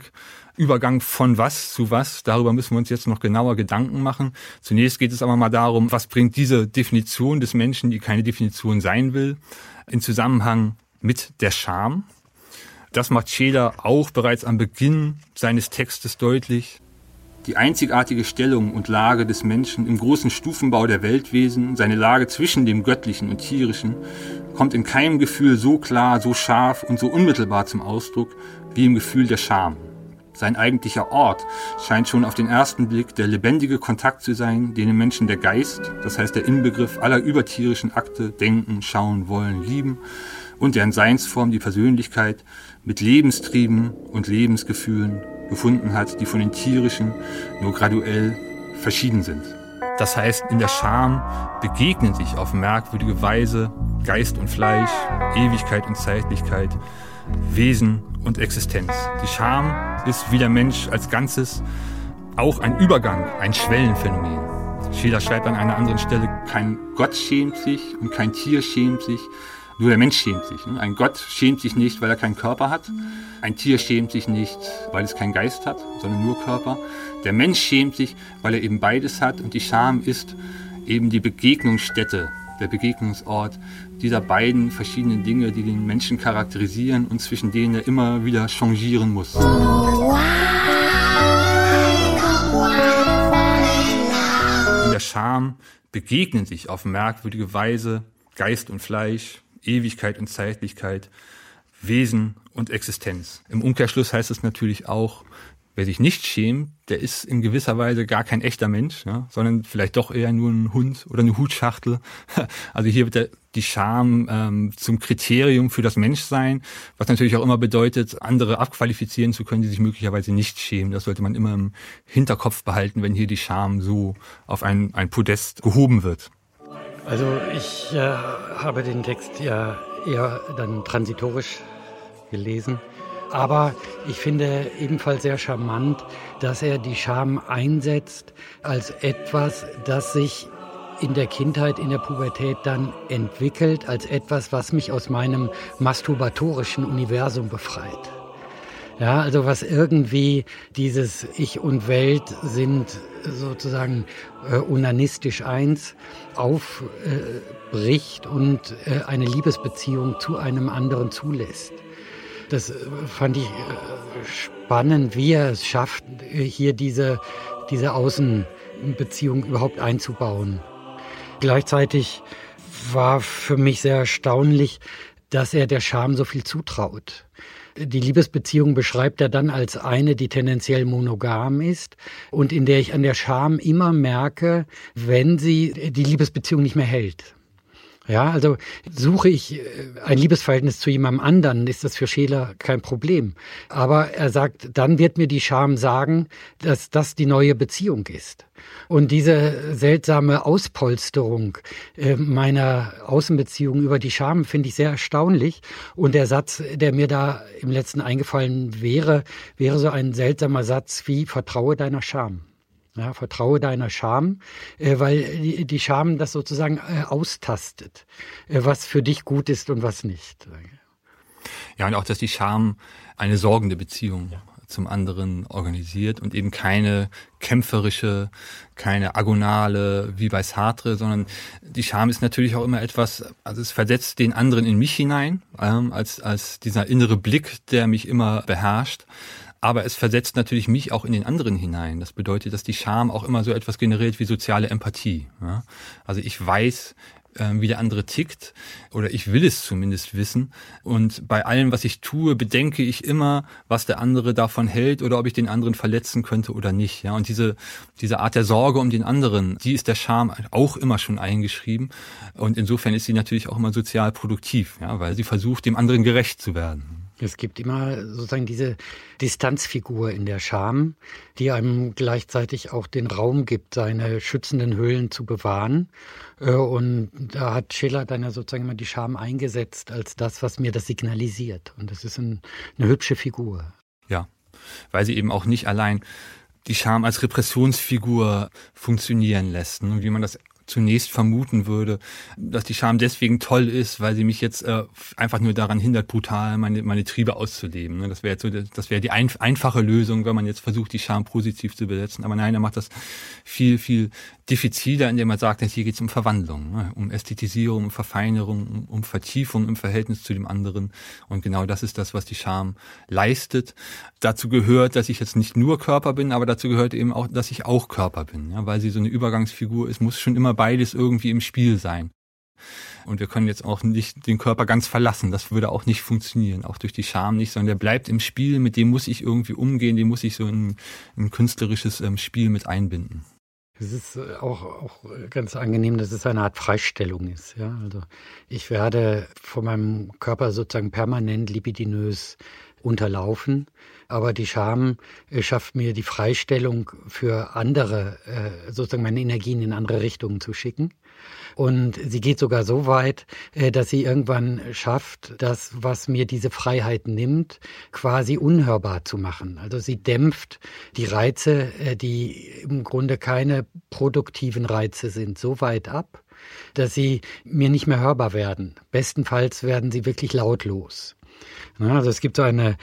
S3: von was zu was. Darüber müssen wir uns jetzt noch genauer Gedanken machen. Zunächst geht es aber mal darum, was bringt diese Definition des Menschen, die keine Definition sein will, in Zusammenhang mit der Scham. Das macht Scheler auch bereits am Beginn seines Textes deutlich. Die einzigartige Stellung und Lage des Menschen im großen Stufenbau der Weltwesen, seine Lage zwischen dem Göttlichen und Tierischen, kommt in keinem Gefühl so klar, so scharf und so unmittelbar zum Ausdruck wie im Gefühl der Scham. Sein eigentlicher Ort scheint schon auf den ersten Blick der lebendige Kontakt zu sein, den im Menschen der Geist, das heißt der Inbegriff aller übertierischen Akte, denken, schauen, wollen, lieben, und deren Seinsform, die Persönlichkeit, mit Lebenstrieben und Lebensgefühlen gefunden hat, die von den tierischen nur graduell verschieden sind. Das heißt, in der Scham begegnen sich auf merkwürdige Weise Geist und Fleisch, Ewigkeit und Zeitlichkeit, Wesen und Existenz. Die Scham ist wie der Mensch als Ganzes auch ein Übergang, ein Schwellenphänomen. Scheler schreibt an einer anderen Stelle, kein Gott schämt sich und kein Tier schämt sich, nur der Mensch schämt sich. Ein Gott schämt sich nicht, weil er keinen Körper hat. Ein Tier schämt sich nicht, weil es keinen Geist hat, sondern nur Körper. Der Mensch schämt sich, weil er eben beides hat. Und die Scham ist eben die Begegnungsstätte, der Begegnungsort dieser beiden verschiedenen Dinge, die den Menschen charakterisieren und zwischen denen er immer wieder changieren muss. In der Scham begegnen sich auf merkwürdige Weise Geist und Fleisch, Ewigkeit und Zeitlichkeit, Wesen und Existenz. Im Umkehrschluss heißt es natürlich auch, wer sich nicht schämt, der ist in gewisser Weise gar kein echter Mensch, ja, sondern vielleicht doch eher nur ein Hund oder eine Hutschachtel. Also hier wird die Scham zum Kriterium für das Menschsein, was natürlich auch immer bedeutet, andere abqualifizieren zu können, die sich möglicherweise nicht schämen. Das sollte man immer im Hinterkopf behalten, wenn hier die Scham so auf ein Podest gehoben wird.
S4: Also ich habe den Text ja eher dann transitorisch gelesen. Aber ich finde ebenfalls sehr charmant, dass er die Scham einsetzt als etwas, das sich in der Kindheit, in der Pubertät dann entwickelt, als etwas, was mich aus meinem masturbatorischen Universum befreit. Ja, also was irgendwie dieses Ich und Welt sind sozusagen onanistisch eins aufbricht und eine Liebesbeziehung zu einem anderen zulässt. Das fand ich spannend, wie er es schafft, hier diese Außenbeziehung überhaupt einzubauen. Gleichzeitig war für mich sehr erstaunlich, dass er der Scham so viel zutraut. Die Liebesbeziehung beschreibt er dann als eine, die tendenziell monogam ist und in der ich an der Scham immer merke, wenn sie die Liebesbeziehung nicht mehr hält. Ja, also suche ich ein Liebesverhältnis zu jemandem anderen, ist das für Scheler kein Problem. Aber er sagt, dann wird mir die Scham sagen, dass das die neue Beziehung ist. Und diese seltsame Auspolsterung meiner Außenbeziehung über die Scham finde ich sehr erstaunlich. Und der Satz, der mir da im letzten eingefallen wäre so ein seltsamer Satz wie, vertraue deiner Scham. Ja, vertraue deiner Scham, weil die Scham das sozusagen austastet, was für dich gut ist und was nicht.
S3: Ja, und auch, dass die Scham eine sorgende Beziehung zum anderen organisiert und eben keine kämpferische, keine agonale wie bei Sartre, sondern die Scham ist natürlich auch immer etwas, also es versetzt den anderen in mich hinein, als dieser innere Blick, der mich immer beherrscht. Aber es versetzt natürlich mich auch in den anderen hinein. Das bedeutet, dass die Scham auch immer so etwas generiert wie soziale Empathie. Ja? Also ich weiß, wie der andere tickt, oder ich will es zumindest wissen. Und bei allem, was ich tue, bedenke ich immer, was der andere davon hält oder ob ich den anderen verletzen könnte oder nicht. Ja, und diese Art der Sorge um den anderen, die ist der Scham auch immer schon eingeschrieben. Und insofern ist sie natürlich auch immer sozial produktiv, ja, weil sie versucht, dem anderen gerecht zu werden.
S4: Es gibt immer sozusagen diese Distanzfigur in der Scham, die einem gleichzeitig auch den Raum gibt, seine schützenden Höhlen zu bewahren. Und da hat Schiller dann ja sozusagen immer die Scham eingesetzt als das, was mir das signalisiert. Und das ist eine hübsche Figur.
S3: Ja, weil sie eben auch nicht allein die Scham als Repressionsfigur funktionieren lässt, ne? Wie man das zunächst vermuten würde, dass die Scham deswegen toll ist, weil sie mich jetzt einfach nur daran hindert, brutal meine Triebe auszuleben. Das wäre jetzt so, das wäre die einfache Lösung, wenn man jetzt versucht, die Scham positiv zu besetzen. Aber nein, er macht das viel, viel diffiziler, indem er sagt, hier geht es um Verwandlung, ne? Um Ästhetisierung, um Verfeinerung, um Vertiefung im Verhältnis zu dem anderen. Und genau das ist das, was die Scham leistet. Dazu gehört, dass ich jetzt nicht nur Körper bin, aber dazu gehört eben auch, dass ich auch Körper bin, ja? Weil sie so eine Übergangsfigur ist, muss schon immer beides irgendwie im Spiel sein. Und wir können jetzt auch nicht den Körper ganz verlassen. Das würde auch nicht funktionieren, auch durch die Scham nicht, sondern der bleibt im Spiel, mit dem muss ich irgendwie umgehen, den muss ich so in ein künstlerisches Spiel mit einbinden.
S4: Es ist auch ganz angenehm, dass es eine Art Freistellung ist. Ja? Also ich werde von meinem Körper sozusagen permanent libidinös unterlaufen, aber die Scham schafft mir die Freistellung für andere, sozusagen meine Energien in andere Richtungen zu schicken. Und sie geht sogar so weit, dass sie irgendwann schafft, das, was mir diese Freiheit nimmt, quasi unhörbar zu machen. Also sie dämpft die Reize, die im Grunde keine produktiven Reize sind, so weit ab, dass sie mir nicht mehr hörbar werden. Bestenfalls werden sie wirklich lautlos. Also es gibt so eine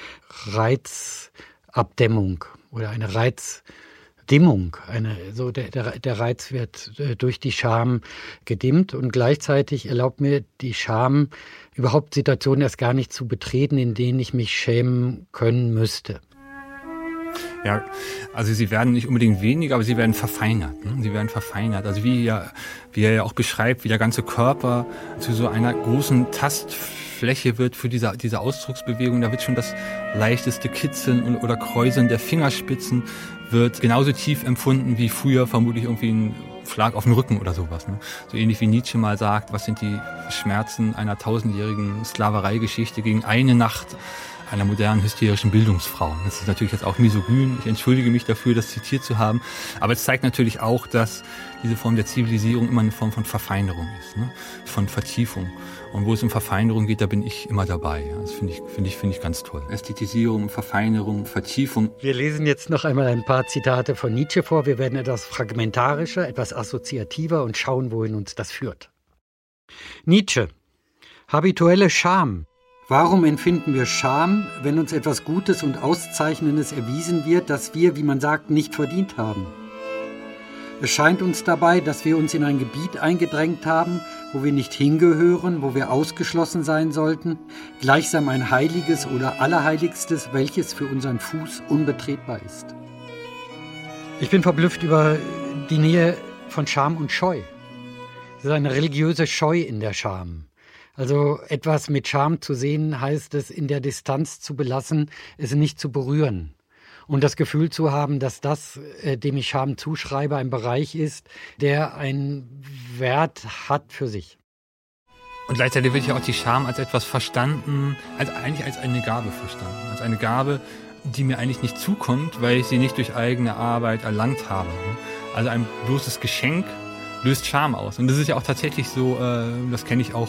S4: Reizabdämmung oder eine Reizdimmung. Der Reiz wird durch die Scham gedimmt und gleichzeitig erlaubt mir die Scham, überhaupt Situationen erst gar nicht zu betreten, in denen ich mich schämen können müsste.
S3: Ja, also sie werden nicht unbedingt weniger, aber sie werden verfeinert. Ne? Sie werden verfeinert. Also wie er ja auch beschreibt, wie der ganze Körper zu so einer großen Tastfläche wird für diese Ausdrucksbewegung. Da wird schon das leichteste Kitzeln oder Kräuseln der Fingerspitzen wird genauso tief empfunden wie früher vermutlich irgendwie ein Schlag auf den Rücken oder sowas. Ne? So ähnlich wie Nietzsche mal sagt, was sind die Schmerzen einer 1000-jährigen Sklavereigeschichte gegen eine Nacht einer modernen hysterischen Bildungsfrau. Das ist natürlich jetzt auch misogyn. Ich entschuldige mich dafür, das zitiert zu haben. Aber es zeigt natürlich auch, dass diese Form der Zivilisierung immer eine Form von Verfeinerung ist, ne? Von Vertiefung. Und wo es um Verfeinerung geht, da bin ich immer dabei. Das finde ich ganz toll. Ästhetisierung, Verfeinerung, Vertiefung.
S4: Wir lesen jetzt noch einmal ein paar Zitate von Nietzsche vor. Wir werden etwas fragmentarischer, etwas assoziativer und schauen, wohin uns das führt. Nietzsche. Habituelle Scham. Warum empfinden wir Scham, wenn uns etwas Gutes und Auszeichnendes erwiesen wird, das wir, wie man sagt, nicht verdient haben? Es scheint uns dabei, dass wir uns in ein Gebiet eingedrängt haben, wo wir nicht hingehören, wo wir ausgeschlossen sein sollten, gleichsam ein Heiliges oder Allerheiligstes, welches für unseren Fuß unbetretbar ist. Ich bin verblüfft über die Nähe von Scham und Scheu. Es ist eine religiöse Scheu in der Scham. Also etwas mit Scham zu sehen, heißt es in der Distanz zu belassen, es nicht zu berühren. Und das Gefühl zu haben, dass das, dem ich Scham zuschreibe, ein Bereich ist, der einen Wert hat für sich.
S3: Und gleichzeitig wird ja auch die Scham als etwas verstanden, eigentlich als eine Gabe verstanden. Als eine Gabe, die mir eigentlich nicht zukommt, weil ich sie nicht durch eigene Arbeit erlangt habe. Also ein bloßes Geschenk löst Scham aus. Und das ist ja auch tatsächlich so, das kenne ich auch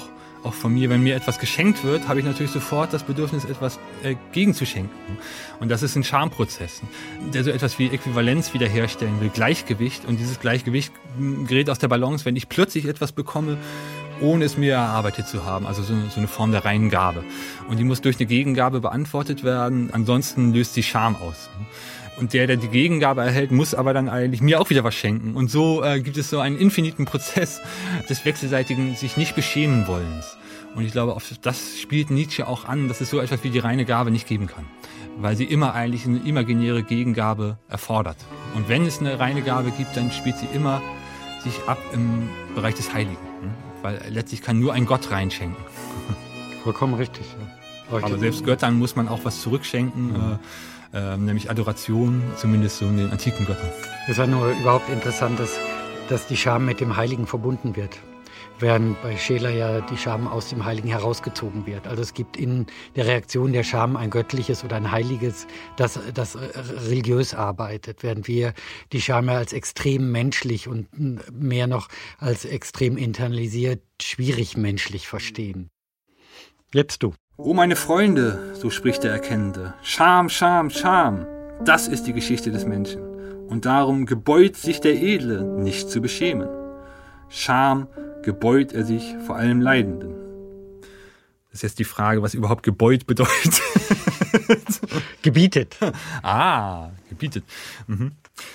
S3: auch von mir, wenn mir etwas geschenkt wird, habe ich natürlich sofort das Bedürfnis, etwas gegenzuschenken. Und das ist ein Schamprozess, der so etwas wie Äquivalenz wiederherstellen will, Gleichgewicht. Und dieses Gleichgewicht gerät aus der Balance, wenn ich plötzlich etwas bekomme, ohne es mir erarbeitet zu haben. Also so eine Form der reinen Gabe. Und die muss durch eine Gegengabe beantwortet werden, ansonsten löst sie Scham aus. Und der die Gegengabe erhält, muss aber dann eigentlich mir auch wieder was schenken. Und so gibt es so einen infiniten Prozess des wechselseitigen sich nicht beschämen wollens. Und ich glaube, auf das spielt Nietzsche auch an, dass es so etwas wie die reine Gabe nicht geben kann. Weil sie immer eigentlich eine imaginäre Gegengabe erfordert. Und wenn es eine reine Gabe gibt, dann spielt sie immer sich ab im Bereich des Heiligen. Weil letztlich kann nur ein Gott reinschenken.
S4: Vollkommen richtig. Ja.
S3: Aber selbst Göttern muss man auch was zurückschenken. Nämlich Adoration, zumindest so in den antiken Göttern.
S4: Es ist ja nur überhaupt interessant, dass die Scham mit dem Heiligen verbunden wird, während bei Scheler ja die Scham aus dem Heiligen herausgezogen wird. Also es gibt in der Reaktion der Scham ein göttliches oder ein heiliges, das religiös arbeitet, während wir die Scham ja als extrem menschlich und mehr noch als extrem internalisiert, schwierig menschlich verstehen. Jetzt du.
S3: O meine Freunde, so spricht der Erkennende, Scham, Scham, Scham, das ist die Geschichte des Menschen. Und darum gebeut sich der Edle, nicht zu beschämen. Scham gebeut er sich vor allem Leidenden. Das ist jetzt die Frage, was überhaupt gebeut bedeutet.
S4: Gebietet.
S3: Gebietet. Mhm.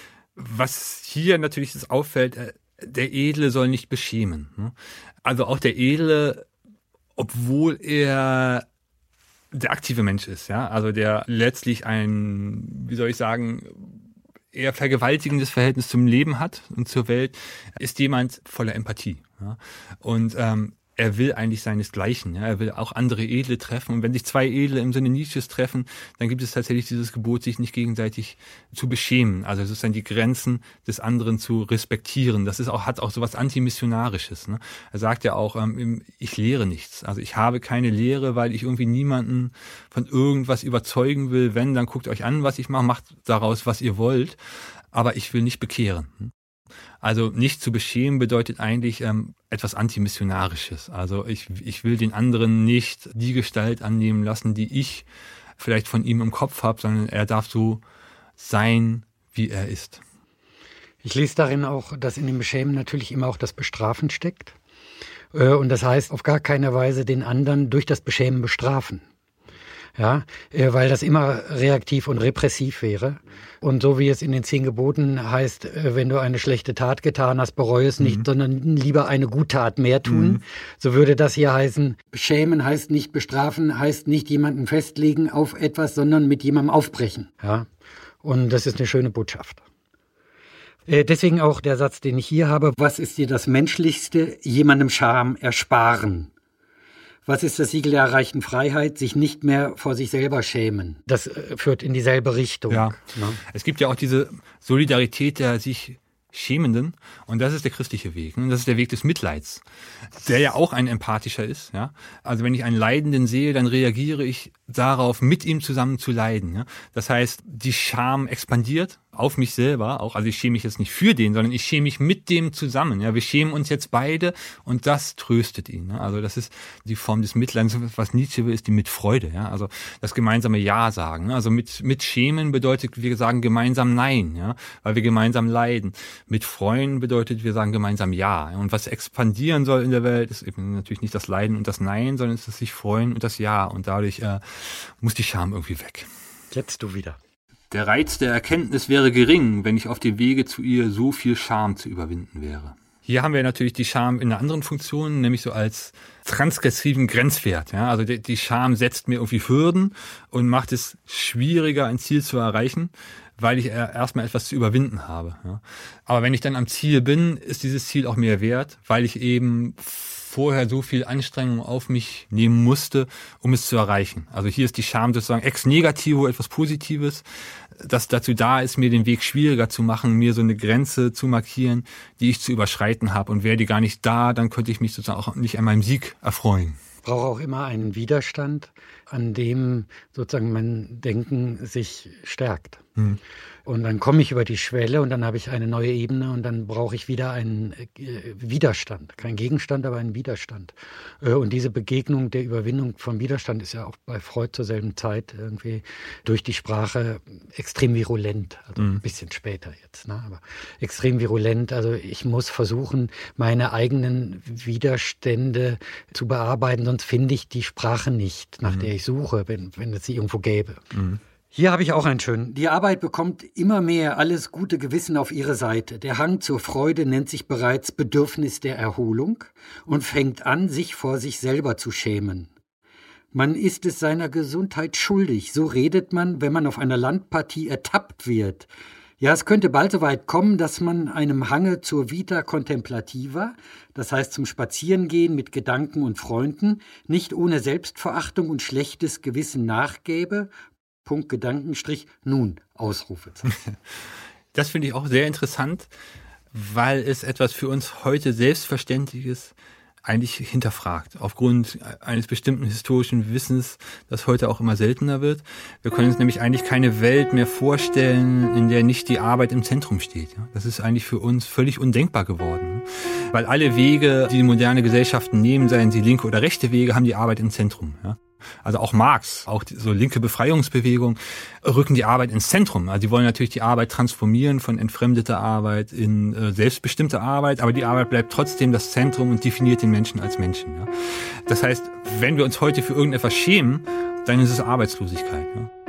S3: Was hier natürlich das auffällt, der Edle soll nicht beschämen. Also auch der Edle, obwohl er der aktive Mensch ist, ja, also der letztlich ein, wie soll ich sagen, eher vergewaltigendes Verhältnis zum Leben hat und zur Welt, ist jemand voller Empathie. Ja? Und er will eigentlich seinesgleichen. Ja? Er will auch andere Edle treffen. Und wenn sich zwei Edle im Sinne Nietzsches treffen, dann gibt es tatsächlich dieses Gebot, sich nicht gegenseitig zu beschämen. Also sozusagen die Grenzen des anderen zu respektieren. Das ist auch, hat auch so was Antimissionarisches. Ne? Er sagt ja auch, ich lehre nichts. Also ich habe keine Lehre, weil ich irgendwie niemanden von irgendwas überzeugen will. Wenn, dann guckt euch an, was ich mache, macht daraus, was ihr wollt. Aber ich will nicht bekehren. Also nicht zu beschämen bedeutet eigentlich etwas Antimissionarisches. Also ich will den anderen nicht die Gestalt annehmen lassen, die ich vielleicht von ihm im Kopf habe, sondern er darf so sein, wie er ist.
S4: Ich lese darin auch, dass in dem Beschämen natürlich immer auch das Bestrafen steckt. Und das heißt, auf gar keine Weise den anderen durch das Beschämen bestrafen. Ja, weil das immer reaktiv und repressiv wäre. Und so wie es in den 10 Geboten heißt, wenn du eine schlechte Tat getan hast, bereue es nicht, sondern lieber eine Guttat mehr tun. So würde das hier heißen, beschämen heißt nicht bestrafen, heißt nicht jemanden festlegen auf etwas, sondern mit jemandem aufbrechen. Ja, und das ist eine schöne Botschaft. Deswegen auch der Satz, den ich hier habe, was ist dir das Menschlichste? Jemandem Scham ersparen. Was ist das Siegel der erreichten Freiheit? Sich nicht mehr vor sich selber schämen. Das führt in dieselbe Richtung.
S3: Ja.
S4: Ne?
S3: Es gibt ja auch diese Solidarität der sich Schämenden und das ist der christliche Weg. Und das ist der Weg des Mitleids, der ja auch ein empathischer ist. Ja? Also wenn ich einen Leidenden sehe, dann reagiere ich darauf, mit ihm zusammen zu leiden. Ja? Das heißt, die Scham expandiert auf mich selber auch. Also ich schäme mich jetzt nicht für den, sondern ich schäme mich mit dem zusammen. Ja, wir schämen uns jetzt beide und das tröstet ihn. Ne? Also das ist die Form des Mitleidens. Was Nietzsche will, ist die Mitfreude. Ja, also das gemeinsame Ja sagen. Ne? Also mit Schämen bedeutet, wir sagen gemeinsam Nein, ja, weil wir gemeinsam leiden. Mit Freuen bedeutet, wir sagen gemeinsam Ja. Und was expandieren soll in der Welt, ist eben natürlich nicht das Leiden und das Nein, sondern es ist das sich freuen und das Ja. Und dadurch muss die Scham irgendwie weg.
S4: Jetzt du wieder.
S3: Der Reiz der Erkenntnis wäre gering, wenn ich auf dem Wege zu ihr so viel Scham zu überwinden wäre. Hier haben wir natürlich die Scham in einer anderen Funktion, nämlich so als transgressiven Grenzwert. Ja? Also die Scham setzt mir irgendwie Hürden und macht es schwieriger, ein Ziel zu erreichen, weil ich erstmal etwas zu überwinden habe. Ja? Aber wenn ich dann am Ziel bin, ist dieses Ziel auch mehr wert, weil ich eben vorher so viel Anstrengung auf mich nehmen musste, um es zu erreichen. Also hier ist die Scham sozusagen ex negativo, etwas Positives, das dazu da ist, mir den Weg schwieriger zu machen, mir so eine Grenze zu markieren, die ich zu überschreiten habe. Und wäre die gar nicht da, dann könnte ich mich sozusagen auch nicht an meinem Sieg erfreuen.
S4: Braucht auch immer einen Widerstand. an dem sozusagen mein Denken sich stärkt. Und dann komme ich über die Schwelle und dann habe ich eine neue Ebene und dann brauche ich wieder einen Widerstand. Kein Gegenstand, aber einen Widerstand. Und diese Begegnung der Überwindung vom Widerstand ist ja auch bei Freud zur selben Zeit irgendwie durch die Sprache extrem virulent. Also ein bisschen später jetzt, ne? Aber extrem virulent. Also ich muss versuchen, meine eigenen Widerstände zu bearbeiten, sonst finde ich die Sprache nicht, nach der ich suche, wenn es sie irgendwo gäbe. Hier habe ich auch einen schönen. Die Arbeit bekommt immer mehr alles gute Gewissen auf ihre Seite. Der Hang zur Freude nennt sich bereits Bedürfnis der Erholung und fängt an, sich vor sich selber zu schämen. Man ist es seiner Gesundheit schuldig, so redet man, wenn man auf einer Landpartie ertappt wird. Ja, es könnte bald so weit kommen, dass man einem Hange zur Vita contemplativa, das heißt zum Spazierengehen mit Gedanken und Freunden, nicht ohne Selbstverachtung und schlechtes Gewissen nachgäbe, Punkt, Gedankenstrich, nun, Ausrufezeichen.
S3: Das finde ich auch sehr interessant, weil es etwas für uns heute Selbstverständliches eigentlich hinterfragt, aufgrund eines bestimmten historischen Wissens, das heute auch immer seltener wird. Wir können uns nämlich eigentlich keine Welt mehr vorstellen, in der nicht die Arbeit im Zentrum steht. Das ist eigentlich für uns völlig undenkbar geworden, weil alle Wege, die moderne Gesellschaften nehmen, seien sie linke oder rechte Wege, haben die Arbeit im Zentrum. Also auch Marx, auch so linke Befreiungsbewegung, rücken die Arbeit ins Zentrum. Also die wollen natürlich die Arbeit transformieren von entfremdeter Arbeit in selbstbestimmte Arbeit, aber die Arbeit bleibt trotzdem das Zentrum und definiert den Menschen als Menschen. Das heißt, wenn wir uns heute für irgendetwas schämen, dann ist es Arbeitslosigkeit.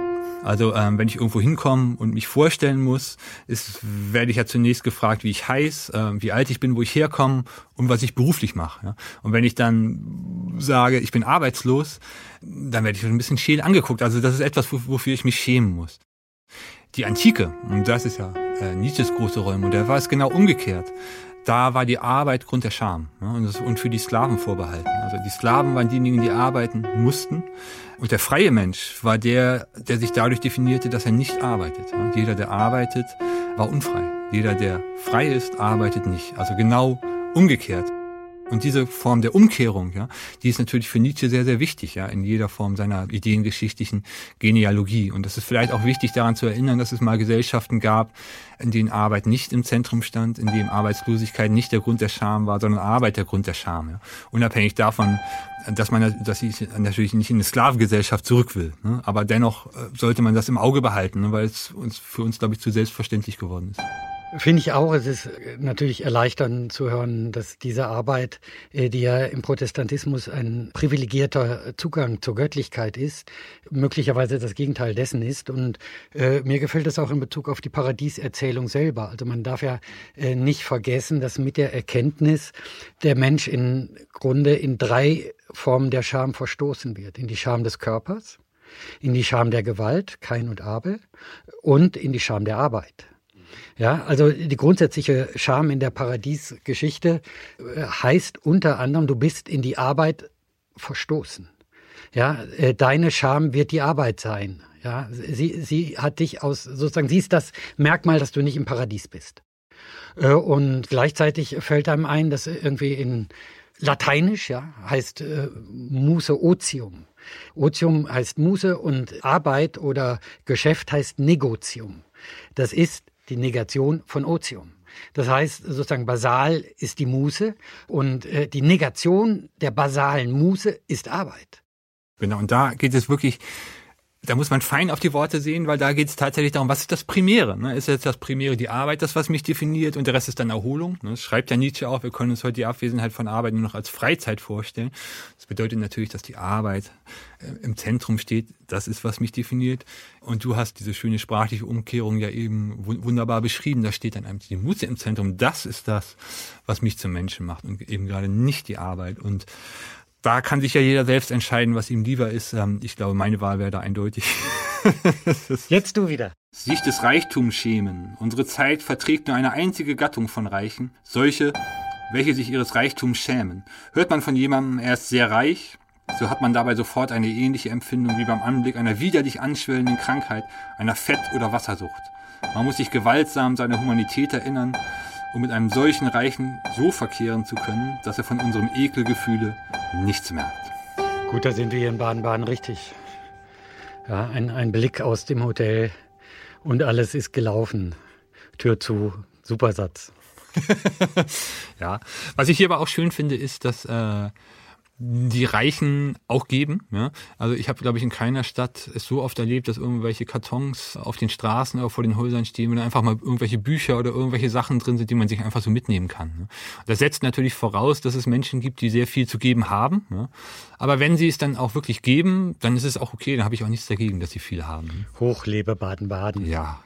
S3: Also wenn ich irgendwo hinkomme und mich vorstellen muss, werde ich ja zunächst gefragt, wie ich heiß, wie alt ich bin, wo ich herkomme und was ich beruflich mache. Und wenn ich dann sage, ich bin arbeitslos, dann werde ich ein bisschen scheel angeguckt. Also das ist etwas, wofür ich mich schämen muss. Die Antike, und das ist ja Nietzsches große Rollenmodell, war es genau umgekehrt. Da war die Arbeit Grund der Scham, und für die Sklaven vorbehalten. Also die Sklaven waren diejenigen, die arbeiten mussten. Und der freie Mensch war der sich dadurch definierte, dass er nicht arbeitet. Jeder, der arbeitet, war unfrei. Jeder, der frei ist, arbeitet nicht. Also genau umgekehrt. Und diese Form der Umkehrung, die ist natürlich für Nietzsche sehr, sehr wichtig, in jeder Form seiner ideengeschichtlichen Genealogie. Und das ist vielleicht auch wichtig, daran zu erinnern, dass es mal Gesellschaften gab, in denen Arbeit nicht im Zentrum stand, in denen Arbeitslosigkeit nicht der Grund der Scham war, sondern Arbeit der Grund der Scham. Unabhängig davon, dass ich natürlich nicht in eine Sklavengesellschaft zurück will. Aber dennoch sollte man das im Auge behalten, weil es für uns, glaube ich, zu selbstverständlich geworden ist.
S4: Finde ich auch. Es ist natürlich erleichternd zu hören, dass diese Arbeit, die ja im Protestantismus ein privilegierter Zugang zur Göttlichkeit ist, möglicherweise das Gegenteil dessen ist. Und mir gefällt das auch in Bezug auf die Paradieserzählung selber. Also man darf ja nicht vergessen, dass mit der Erkenntnis der Mensch im Grunde in 3 Formen der Scham verstoßen wird. In die Scham des Körpers, in die Scham der Gewalt, Kain und Abel, und in die Scham der Arbeit. Ja, also die grundsätzliche Scham in der Paradiesgeschichte heißt unter anderem, du bist in die Arbeit verstoßen. Ja, deine Scham wird die Arbeit sein. Ja, sie hat dich sie ist das Merkmal, dass du nicht im Paradies bist. Und gleichzeitig fällt einem ein, dass irgendwie in Lateinisch, heißt Muße Otium. Otium heißt Muße und Arbeit oder Geschäft heißt Negotium. Das ist die Negation von Otium. Das heißt, sozusagen basal ist die Muße und die Negation der basalen Muße ist Arbeit.
S3: Genau, und da geht es wirklich, da muss man fein auf die Worte sehen, weil da geht es tatsächlich darum, was ist das Primäre? Ist jetzt das Primäre die Arbeit, das, was mich definiert, und der Rest ist dann Erholung? Das schreibt ja Nietzsche auch, wir können uns heute die Abwesenheit von Arbeit nur noch als Freizeit vorstellen. Das bedeutet natürlich, dass die Arbeit im Zentrum steht, das ist, was mich definiert. Und du hast diese schöne sprachliche Umkehrung ja eben wunderbar beschrieben. Da steht dann einfach die Muße im Zentrum, das ist das, was mich zum Menschen macht und eben gerade nicht die Arbeit. Und da kann sich ja jeder selbst entscheiden, was ihm lieber ist. Ich glaube, meine Wahl wäre da eindeutig.
S4: Jetzt du wieder.
S3: Sich des Reichtums schämen. Unsere Zeit verträgt nur eine einzige Gattung von Reichen. Solche, welche sich ihres Reichtums schämen. Hört man von jemandem, er ist sehr reich, so hat man dabei sofort eine ähnliche Empfindung wie beim Anblick einer widerlich anschwellenden Krankheit, einer Fett- oder Wassersucht. Man muss sich gewaltsam seiner Humanität erinnern, um mit einem solchen Reichen so verkehren zu können, dass er von unserem Ekelgefühle nichts merkt.
S4: Gut, da sind wir hier in Baden-Baden richtig. Ja, ein Blick aus dem Hotel und alles ist gelaufen. Tür zu, super Satz.
S3: Ja, was ich hier aber auch schön finde, ist, dass die Reichen auch geben. Ja? Also ich habe, glaube ich, in keiner Stadt es so oft erlebt, dass irgendwelche Kartons auf den Straßen oder vor den Häusern stehen und einfach mal irgendwelche Bücher oder irgendwelche Sachen drin sind, die man sich einfach so mitnehmen kann. Ne? Das setzt natürlich voraus, dass es Menschen gibt, die sehr viel zu geben haben. Ja? Aber wenn sie es dann auch wirklich geben, dann ist es auch okay, dann habe ich auch nichts dagegen, dass sie viel haben. Ne?
S4: Hoch lebe Baden-Baden.
S3: Ja.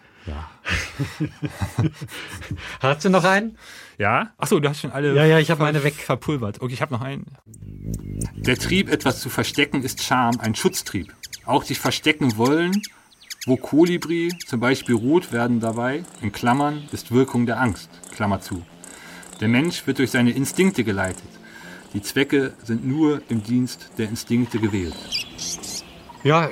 S4: Hast du noch einen?
S3: Ja? Achso, du hast schon alle
S4: Ja, ich habe meine weg.
S3: Verpulvert. Okay, ich habe noch einen. Der Trieb, etwas zu verstecken, ist Scham, ein Schutztrieb. Auch sich verstecken wollen, wo Kolibri, zum Beispiel rot werden dabei, in Klammern, ist Wirkung der Angst, Klammer zu. Der Mensch wird durch seine Instinkte geleitet. Die Zwecke sind nur im Dienst der Instinkte gewählt.
S4: Ja,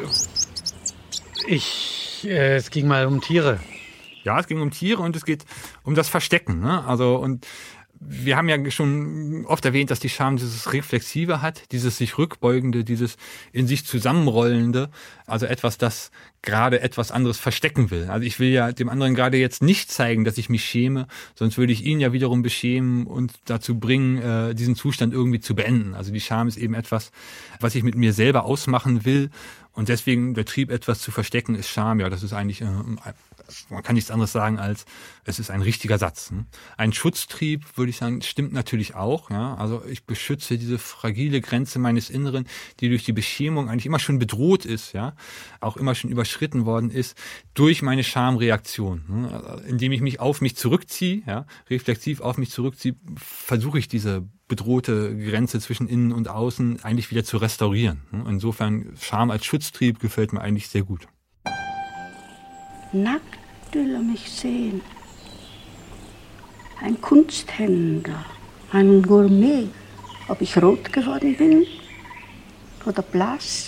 S4: es ging mal um Tiere.
S3: Ja, es ging um Tiere und es geht um das Verstecken. Ne? Also, und wir haben ja schon oft erwähnt, dass die Scham dieses Reflexive hat, dieses sich Rückbeugende, dieses in sich Zusammenrollende, also etwas, das gerade etwas anderes verstecken will. Also ich will ja dem anderen gerade jetzt nicht zeigen, dass ich mich schäme, sonst würde ich ihn ja wiederum beschämen und dazu bringen, diesen Zustand irgendwie zu beenden. Also die Scham ist eben etwas, was ich mit mir selber ausmachen will und deswegen der Trieb, etwas zu verstecken, ist Scham. Ja, das ist eigentlich, man kann nichts anderes sagen als, es ist ein richtiger Satz. Ne? Ein Schutztrieb, würde ich sagen, stimmt natürlich auch. Ja? Also ich beschütze diese fragile Grenze meines Inneren, die durch die Beschämung eigentlich immer schon bedroht ist, ja, auch immer schon überschritten worden ist, durch meine Schamreaktion. Ne? Also, indem ich mich auf mich zurückziehe, ja, reflexiv auf mich zurückziehe, versuche ich diese bedrohte Grenze zwischen innen und außen eigentlich wieder zu restaurieren. Ne? Insofern, Scham als Schutztrieb gefällt mir eigentlich sehr gut.
S2: Nackt will er mich sehen. Ein Kunsthändler, ein Gourmet. Ob ich rot geworden bin oder blass.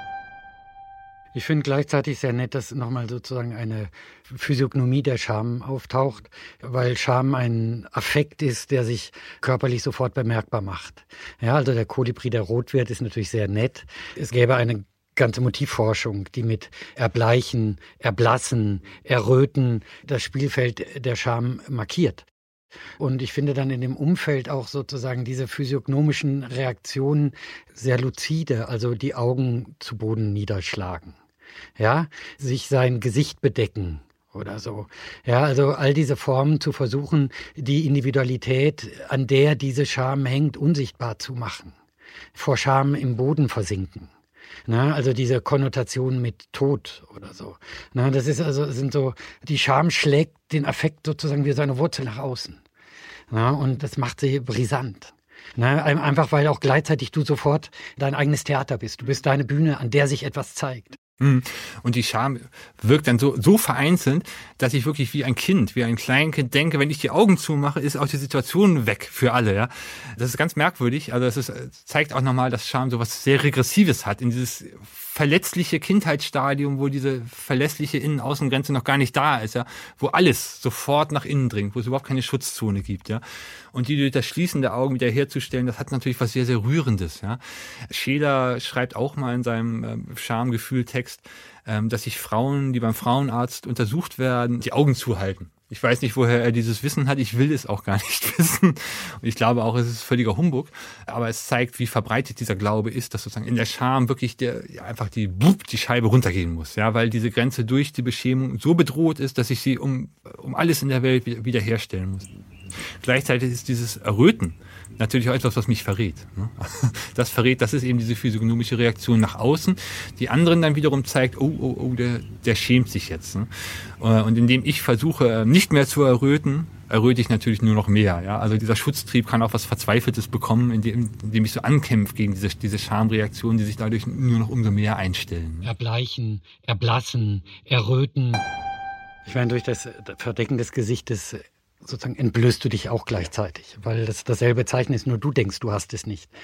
S4: Ich finde gleichzeitig sehr nett, dass nochmal sozusagen eine Physiognomie der Scham auftaucht, weil Scham ein Affekt ist, der sich körperlich sofort bemerkbar macht. Ja, also der Kolibri, der rot wird, ist natürlich sehr nett. Es gäbe eine ganze Motivforschung, die mit Erbleichen, Erblassen, Erröten das Spielfeld der Scham markiert. Und ich finde dann in dem Umfeld auch sozusagen diese physiognomischen Reaktionen sehr luzide, also die Augen zu Boden niederschlagen, ja, sich sein Gesicht bedecken oder so. Ja, also all diese Formen zu versuchen, die Individualität, an der diese Scham hängt, unsichtbar zu machen. Vor Scham im Boden versinken. Na, also diese Konnotation mit Tod oder so. Na, das ist also, sind so, die Scham schlägt den Affekt sozusagen wie seine Wurzel nach außen. Na, und das macht sie brisant. Na, einfach weil auch gleichzeitig du sofort dein eigenes Theater bist. Du bist deine Bühne, an der sich etwas zeigt.
S3: Und die Scham wirkt dann so vereinzelt, dass ich wirklich wie ein Kind, wie ein Kleinkind denke, wenn ich die Augen zumache, ist auch die Situation weg für alle. Ja, das ist ganz merkwürdig. Also zeigt auch nochmal, dass Scham so was sehr Regressives hat, in dieses verletzliche Kindheitsstadium, wo diese verlässliche Innen-Außengrenze noch gar nicht da ist, ja, wo alles sofort nach innen dringt, wo es überhaupt keine Schutzzone gibt, ja. Und die durch das Schließen der Augen wieder herzustellen, das hat natürlich was sehr, sehr Rührendes, ja. Scheler schreibt auch mal in seinem Schamgefühl-Text, dass sich Frauen, die beim Frauenarzt untersucht werden, die Augen zuhalten. Ich weiß nicht, woher er dieses Wissen hat. Ich will es auch gar nicht wissen. Und ich glaube auch, es ist völliger Humbug. Aber es zeigt, wie verbreitet dieser Glaube ist, dass sozusagen in der Scham wirklich einfach die Scheibe runtergehen muss. Ja, weil diese Grenze durch die Beschämung so bedroht ist, dass ich sie um alles in der Welt wiederherstellen muss. Gleichzeitig ist dieses Erröten natürlich auch etwas, was mich verrät. Das verrät, das ist eben diese physiognomische Reaktion nach außen, die anderen dann wiederum zeigt, der schämt sich jetzt. Und indem ich versuche, nicht mehr zu erröten, erröte ich natürlich nur noch mehr. Ja? Also dieser Schutztrieb kann auch was Verzweifeltes bekommen, indem ich so ankämpfe gegen diese Schamreaktionen, die sich dadurch nur noch umso mehr einstellen.
S4: Erbleichen, erblassen, erröten. Ich meine, durch das Verdecken des Gesichtes sozusagen entblößt du dich auch gleichzeitig, weil das dasselbe Zeichen ist, nur du denkst, du hast es nicht.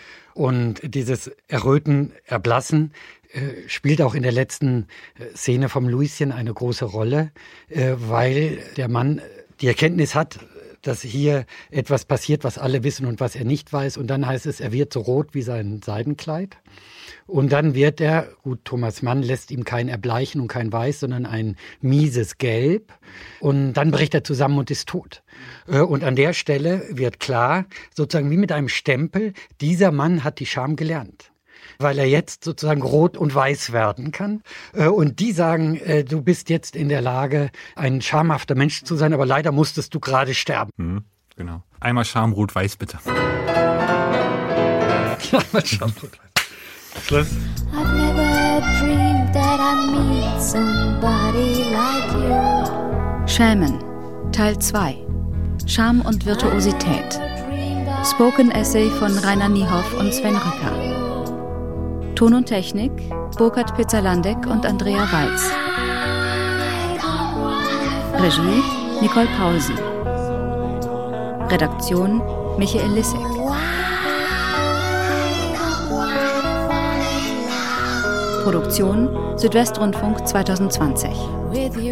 S4: Und dieses Erröten, Erblassen spielt auch in der letzten Szene vom Luischen eine große Rolle, weil der Mann die Erkenntnis hat, dass hier etwas passiert, was alle wissen und was er nicht weiß. Und dann heißt es, er wird so rot wie sein Seidenkleid. Und dann wird er, gut, Thomas Mann lässt ihm kein Erbleichen und kein Weiß, sondern ein mieses Gelb. Und dann bricht er zusammen und ist tot. Und an der Stelle wird klar, sozusagen wie mit einem Stempel, dieser Mann hat die Scham gelernt. Weil er jetzt sozusagen rot und weiß werden kann. Und die sagen, du bist jetzt in der Lage, ein schamhafter Mensch zu sein, aber leider musstest du gerade sterben.
S3: Genau. Einmal Scham, rot-weiß bitte.
S4: Einmal Scham, rot-weiß. Schluss.
S5: I've never dreamed that I meet somebody like you.
S6: Schämen, Teil 2. Scham und Virtuosität. Spoken Essay von Rainer Niehoff und Sven Rücker. Ton und Technik Burkhard Pizzalandek und Andrea Walz. Regie Nicole Paulsen. Redaktion Michael Lissek. Produktion Südwestrundfunk 2020.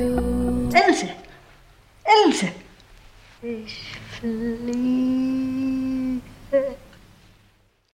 S2: Else! Ich fliege.